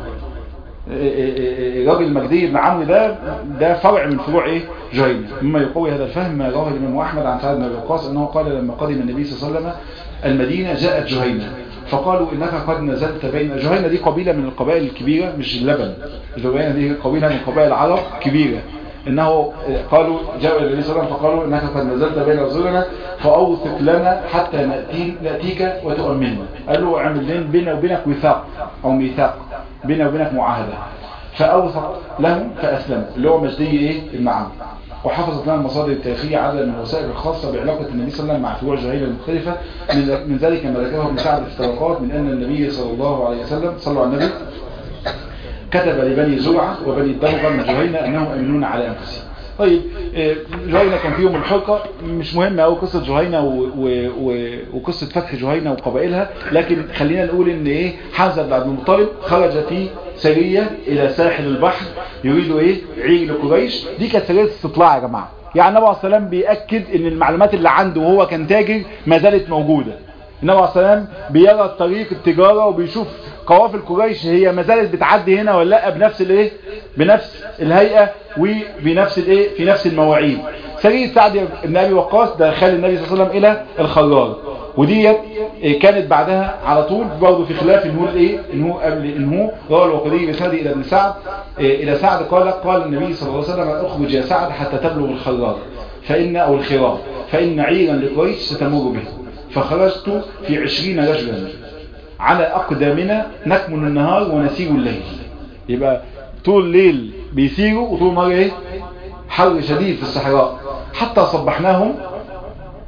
Speaker 2: راجل مجدي بن عمرو ده ده فرع من فروع ايه جهينة. مما يقوي هذا الفهم ما رواه الامام احمد عن سعد بن ابي وقاص انه قال لما قدم النبي صلى الله عليه وسلم المدينة جاءت جهينة فقالوا انك قد نزلت بين. جهينة دي قبيلة من القبائل الكبيرة، مش اللبن. جهينة دي قبيلة من قبائل العرب كبيرة. انه قالوا جاءوا الى النبي صلى الله عليه وسلم فقالوا انك قد نزلت بين رسولنا فاوثق لنا حتى نأتي نأتيك وتؤمننا. قالوا اعمل لنا بيننا وبينك وثاق او ميثاق، بيننا وبينك معاهدة. فاوثق لهم فاسلموا اللي هو مجدي ايه ابن عمرو. وحفظت لنا المصادر التاريخية عدد من الوثائق الخاصة بعلاقة النبي صلى الله عليه وسلم مع فروع جهينة المختلفة. من ذلك ما ذكره ابن سعد في الطبقات من ان النبي صلى الله عليه وسلم صلوا على النبي كتب لبني زرعة وبني الدمغة من جهينة انهم امنون على انفسهم. طيب جهينة كان فيهم الحرقة، مش مهمة أو قصة جهينة و... و... و... وقصة فتح جهينة وقبائلها، لكن خلينا نقول ان ايه حمزة بن عبد المطلب خرج في سرية الى ساحل البحر يريد ايه عير لقريش. دي كانت سرية استطلاع يا جماعة. يعني النبي عليه الصلاة والسلام بيأكد ان المعلومات اللي عنده وهو كان تاجر ما زالت موجودة. النبي عليه الصلاة والسلام بيرى الطريق التجارة وبيشوف قوافل قريش هي ما زالت بتعدي هنا ولا لا بنفس الايه بنفس الهيئة وبنفس الايه في نفس المواعيد. سرية سعد بن ابي وقاص ده خال النبي صلى الله عليه وسلم الى الخرار، ودي كانت بعدها على طول برضه في خلاف ان هو الايه ان هو قبل ان هو روى الوقدي بسند الى ابن سعد الى سعد قال قال النبي صلى الله عليه وسلم اخرج يا سعد حتى تبلغ الخرار فان او الخرار فان عيرا لقريش ستمر به. فخرجت في عشرين رجلا على أقدامنا نكمن النهار ونسير الليل. يبقى طول الليل بيسيروا وطول النهار ايه حر شديد في الصحراء. حتى صبحناهم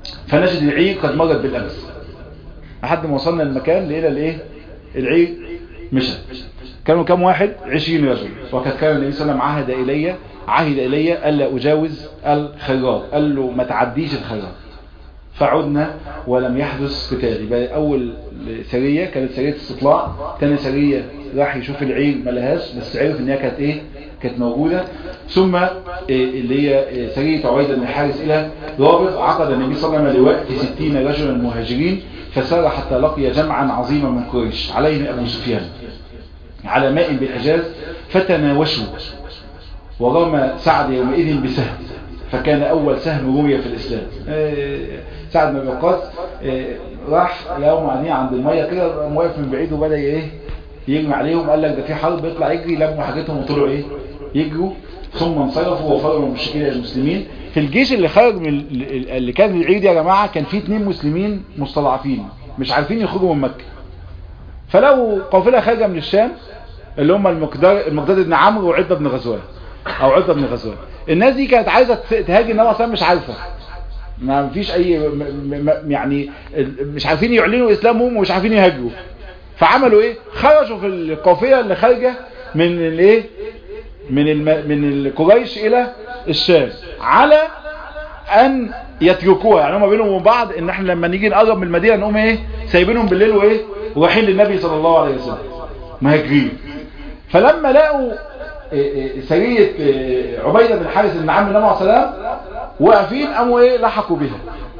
Speaker 2: فنجد العير قد مرت بالامس، لحد ما وصلنا المكان لقينا الايه العير مشى. كانوا كم واحد؟ عشرين رجل. وقد كان النبي صلى الله عليه وسلم عهد الي عهد الي الا اجاوز الخراج، قال له ما تعديش الخراج. فعدنا ولم يحدث قتال. يبقى اول سريه كانت سريه استطلاع، ثاني سريه راح يشوف العير ما لهاش، بس عرف ان هي كانت ايه كانت موجوده. ثم اللي هي سريه عبيده بن الحارث الى رابغ، عقد النبي صلى الله عليه وسلم لواء في ستين رجلا مهاجرين، فسار حتى لقي جمعا عظيما من قريش عليهم ابو سفيان على ماء بالحجاز، فتناوشوا ورمى سعد يومئذ بسهم، فكان اول سهم رمي في الاسلام. سعد بن وقاص راح لهم عينيه عند الميه كده، واقف من بعيد وبدا ايه يجمع عليهم، قال لك ده في حرب، يطلع يجري، لموا حاجتهم وطلعوا ايه يجروا، ثم انصرفوا وفروا المشركين المسلمين. في الجيش اللي خرج من اللي كان العيد يا جماعه كان فيه اثنين مسلمين مستضعفين مش عارفين يخرجوا من مكه، فلو قافله خارجه من الشام اللي هم المقدار المقداد بن عمرو وعتبه بن غزوان او عتبه بن غزوان، الناس دي كانت عايزه تهاجم النبي اصلا مش عارفه، ما فيش اي يعني مش عارفين يعلنوا اسلامهم ومش عارفين يهاجروا. فعملوا ايه؟ خرجوا في القافله اللي خارجه من الايه من الم... من القريش الى الشام على ان يتركوها، يعني هم بينهم وبين بعض ان احنا لما نيجي نقرب من المدينه نقوم ايه سايبينهم بالليل وايه ورايحين للنبي صلى الله عليه وسلم مهاجرين. فلما لقوا سريه عبيده بن الحارث بن عم النبي صلى الله عليه وسلم واقفين قاموا ايه لحقوا بها.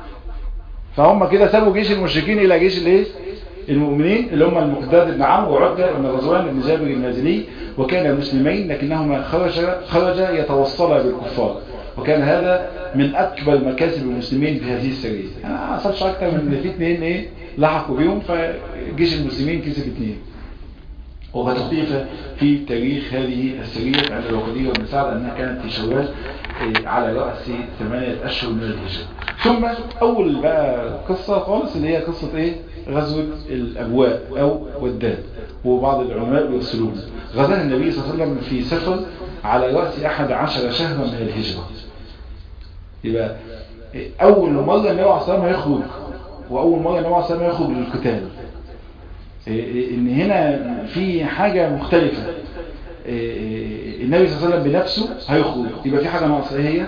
Speaker 2: فهم كده سابوا جيش المشركين الى جيش الايه المؤمنين اللي هم المقداد بن عمرو وعتبه بن غزوان بن جابر النازلي، وكان مسلمين لكنهما خرج خرج يتوصلا بالكفار، وكان هذا من اكبر مكاسب المسلمين في هذه السريه. انا ما حصلش اكتر من ان في اثنين ايه لحقوا بيهم، فجيش المسلمين كسب اثنين. وقد اختلف في تاريخ هذه السريه عند الوقدي وابن سعد انها كانت في شوال على راس ثمانيه اشهر من الهجره. ثم اول بقى قصه خالص اللي هي قصه ايه غزوه الابواء او وداد، وبعض العلماء بيرسلوها. غزاها النبي صلى الله عليه وسلم في سفر على راس احد عشر شهرا من الهجره. يبقى اول مره النبي عليه الصلاه والسلام يخرج، واول مره النبي عليه الصلاه والسلام يخرج للقتال. ان هنا في حاجه مختلفه، النبي صلى الله عليه وسلم بنفسه هيخرج، يبقى في حاجه ناقصه. ايه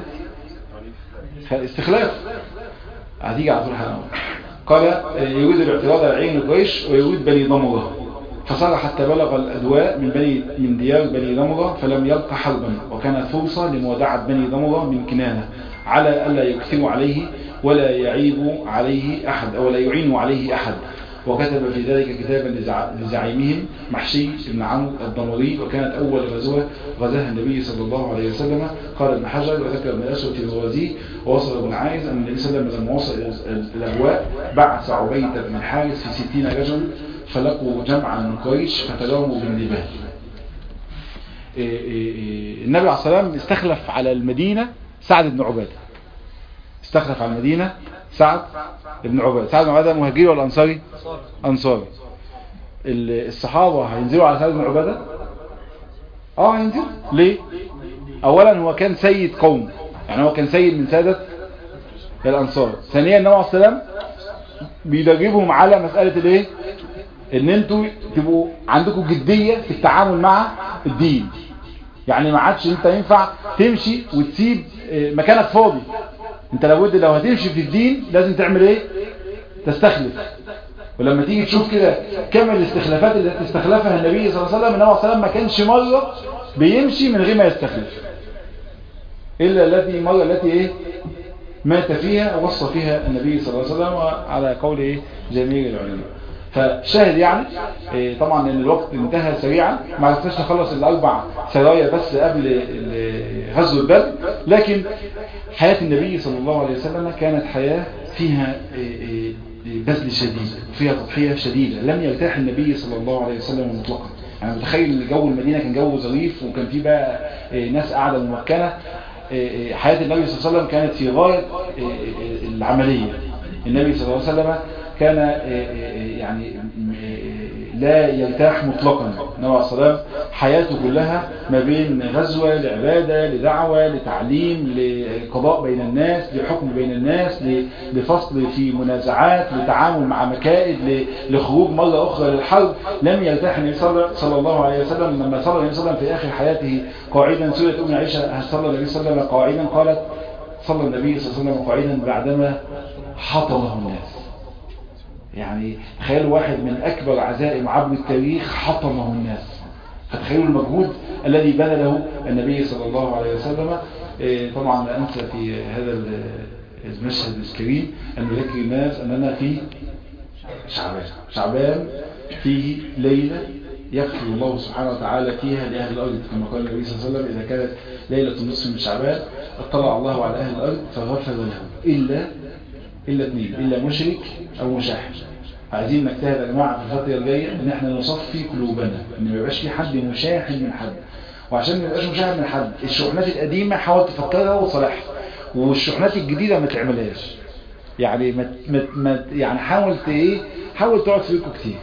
Speaker 2: هي؟ استخلاف. هتيجي على طول حاجه. قال يريد الاعتراض على عين قريش ويريد بني ضمره، فصار حتى بلغ الادواء من بني من ديار بني ضمره فلم يلق حربا، وكانت فرصه لمودعه بني ضمره من كنانه على الا يكثروا عليه ولا يعيبوا عليه احد او لا يعينوا عليه احد. وكتب في ذلك كتابا لزعيمهم محشي بن عمرو الضمري، وكانت أول غزوة غزاها النبي صلى الله عليه وسلم. قال ابن حجر وذكر ابن أسود في موازيه ووصل ابن عايز أن النبي صلى الله عليه وسلم لما وصل الأبواء بعث عبيدة بن الحارث في ستين رجل فلقوا جمعا من قريش فتلاموا بالنبال. النبي عليه الصلاة والسلام استخلف على المدينة سعد بن عبادة، استخلف على المدينة سعد بن عبادة. سعد بن عبادة مهاجري ولا أنصاري؟ أنصاري. الصحابة هينزلوا على سعد بن عبادة؟ اه هينزلوا. ليه؟ أولا هو كان سيد قوم، يعني هو كان سيد من سادة الأنصار. ثانيا النبي عليه السلام بيدربهم على مسألة الايه؟ ان انتوا تبقوا عندكم جدية في التعامل مع الدين، يعني ما عادش انت ينفع تمشي وتسيب مكانك فاضي، انت لابد لو هتمشي في الدين لازم تعمل ايه؟ تستخلف. ولما تيجي تشوف كده كم الاستخلافات اللي استخلفها النبي صلى الله عليه وسلم، النبي صلى الله عليه وسلم ما كانش مرة بيمشي من غير ما يستخلف، الا التي مرة التي ايه مات فيها ووصى فيها النبي صلى الله عليه وسلم على قول ايه جميع العلماء. فشاهد يعني إيه طبعا ان الوقت انتهى سريعا، ما عرفناش نخلص الاربع سرايا بس قبل غزو البدر، لكن حياة النبي صلى الله عليه وسلم كانت حياة فيها بذل شديد وفيها تضحية شديدة. لم يرتاح النبي صلى الله عليه وسلم مطلقا. انا يعني متخيل ان جو المدينة كان جو ظريف وكان فيه بقى ناس قاعدة ممكنة. حياة النبي صلى الله عليه وسلم كانت في غاية العملية. النبي صلى الله عليه وسلم كان يعني لا يرتاح مطلقا. النبي عليه الصلاة والسلام حياته كلها ما بين غزوة لعبادة لدعوة لتعليم لقضاء بين الناس لحكم بين الناس لفصل في منازعات لتعامل مع مكائد لخروج مرة أخرى للحرب. لم يرتاح النبي صلى الله عليه وسلم. لما صلى النبي صلى الله عليه وسلم في آخر حياته قاعدا، سورة أم عائشة صلى النبي صلى الله عليه وسلم قاعدا، قالت صلى النبي صلى الله عليه وسلم قاعدا بعدما حطمه الناس. يعني تخيلوا واحد من أكبر عزائم عبر التاريخ حطمه الناس، فتخيلوا المجهود الذي بذله النبي صلى الله عليه وسلم. طبعا لا أنسى في هذا المشهد الكريم أن نذكر الناس أننا في شعبان. شعبان فيه ليلة يغفر الله سبحانه وتعالى فيها لأهل الأرض، كما قال النبي صلى الله عليه وسلم: إذا كانت ليلة النصف من شعبان اطلع الله على أهل الأرض فغفر لهم إلا إلا اثنين، إلا مشرك أو مشاحن. عايزين نجتهد يا جماعة في الفترة الجاية إن احنا نصفي قلوبنا، إن ما يبقاش في حد مشاحن من حد. وعشان ما يبقاش مشاحن من حد، الشحنات القديمة حاول تفكرها وتصلحها، والشحنات الجديدة ما تعملهاش. يعني ما ما يعني حاول ايه حاول تقعد فيكم كتير.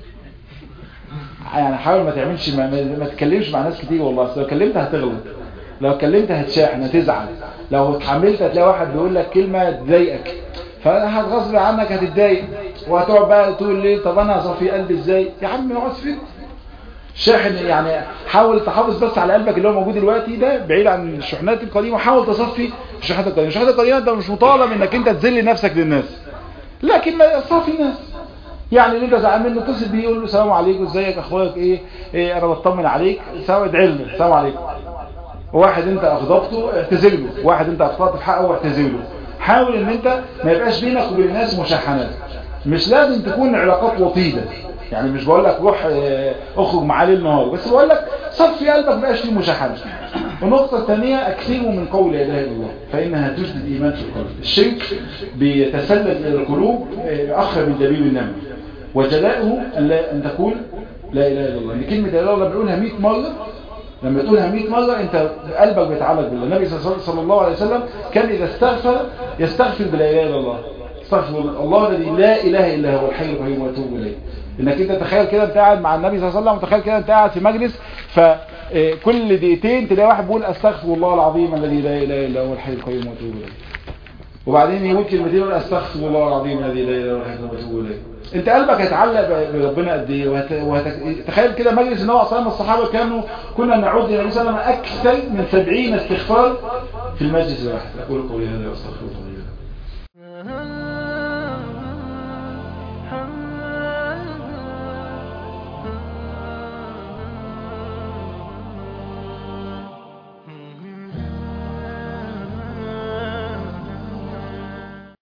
Speaker 2: يعني حاول ما تعملش ما, ما, ما تكلمش مع ناس كتير. والله لو كلمت هتغلط، لو كلمت هتشاحن هتزعل، لو اتحملت هتلاقي واحد بيقول لك كلمة تضايقك فهتغصب عنك هتتضايق، وهتقعد بقى تقول ليه طب انا هصفي قلبي ازاي؟ يا عم اقعد فين شاحن. يعني حاول تحافظ بس على قلبك اللي هو موجود دلوقتي ده بعيد عن الشحنات القديمه، وحاول تصفي الشحنات القديمه. الشحنات القديمه انت مش مطالب انك انت تذل نفسك للناس، لكن ما تصفي الناس. يعني اللي انت زعلان منه اتصل بيه يقول له السلام عليكم، ازيك اخبارك ايه؟ ايه انا بطمن عليك، سوا ادعي له السلام عليكم. واحد انت اغضبته اعتذر له، واحد انت اخطأت في حقه اعتذر له. حاول ان انت ما يبقاش بينك وبين الناس مشاحنات. مش لازم تكون علاقات وطيدة، يعني مش بقول لك روح اخرج معاه ليل نهار، بس بقول لك صفي قلبك ما يبقاش فيه مشاحنه. والنقطة الثانية اكثروا من قول لا اله الا الله فانها تجدد الايمان في القلب. الشرك بيتسلل الى القلوب اخر من دبيب النمل، وجلاؤه ان تقول لا اله الا الله. ان كلمة لا اله الا الله بنقولها مئة مرة، لما تقولها مئة مرة انت قلبك بيتعلق بالله. النبي صلى الله عليه وسلم كان اذا استغفر يستغفر بلا اله الا الله، استغفر الله الذي لا اله الا هو الحي القيوم واتوب اليه. انك انت تخيل كده انت قاعد مع النبي صلى الله عليه وسلم، وتخيل كده انت قاعد في مجلس فكل دقيقتين تلاقي واحد بيقول استغفر الله العظيم الذي لا اله الا هو الحي القيوم واتوب اليه، وبعدين يقول كلمتين يقول استغفر الله العظيم الذي لا اله الا هو الحي القيوم واتوب اليه. انت قلبك هيتعلق بربنا قد ايه. وتخيل كده مجلس النبي صلى الله عليه وسلم الصحابه كانوا كنا نعود الى النبي صلى الله عليه وسلم اكثر من سبعين استغفار في المجلس الواحد. اقول قولي هذا واستغفر الله.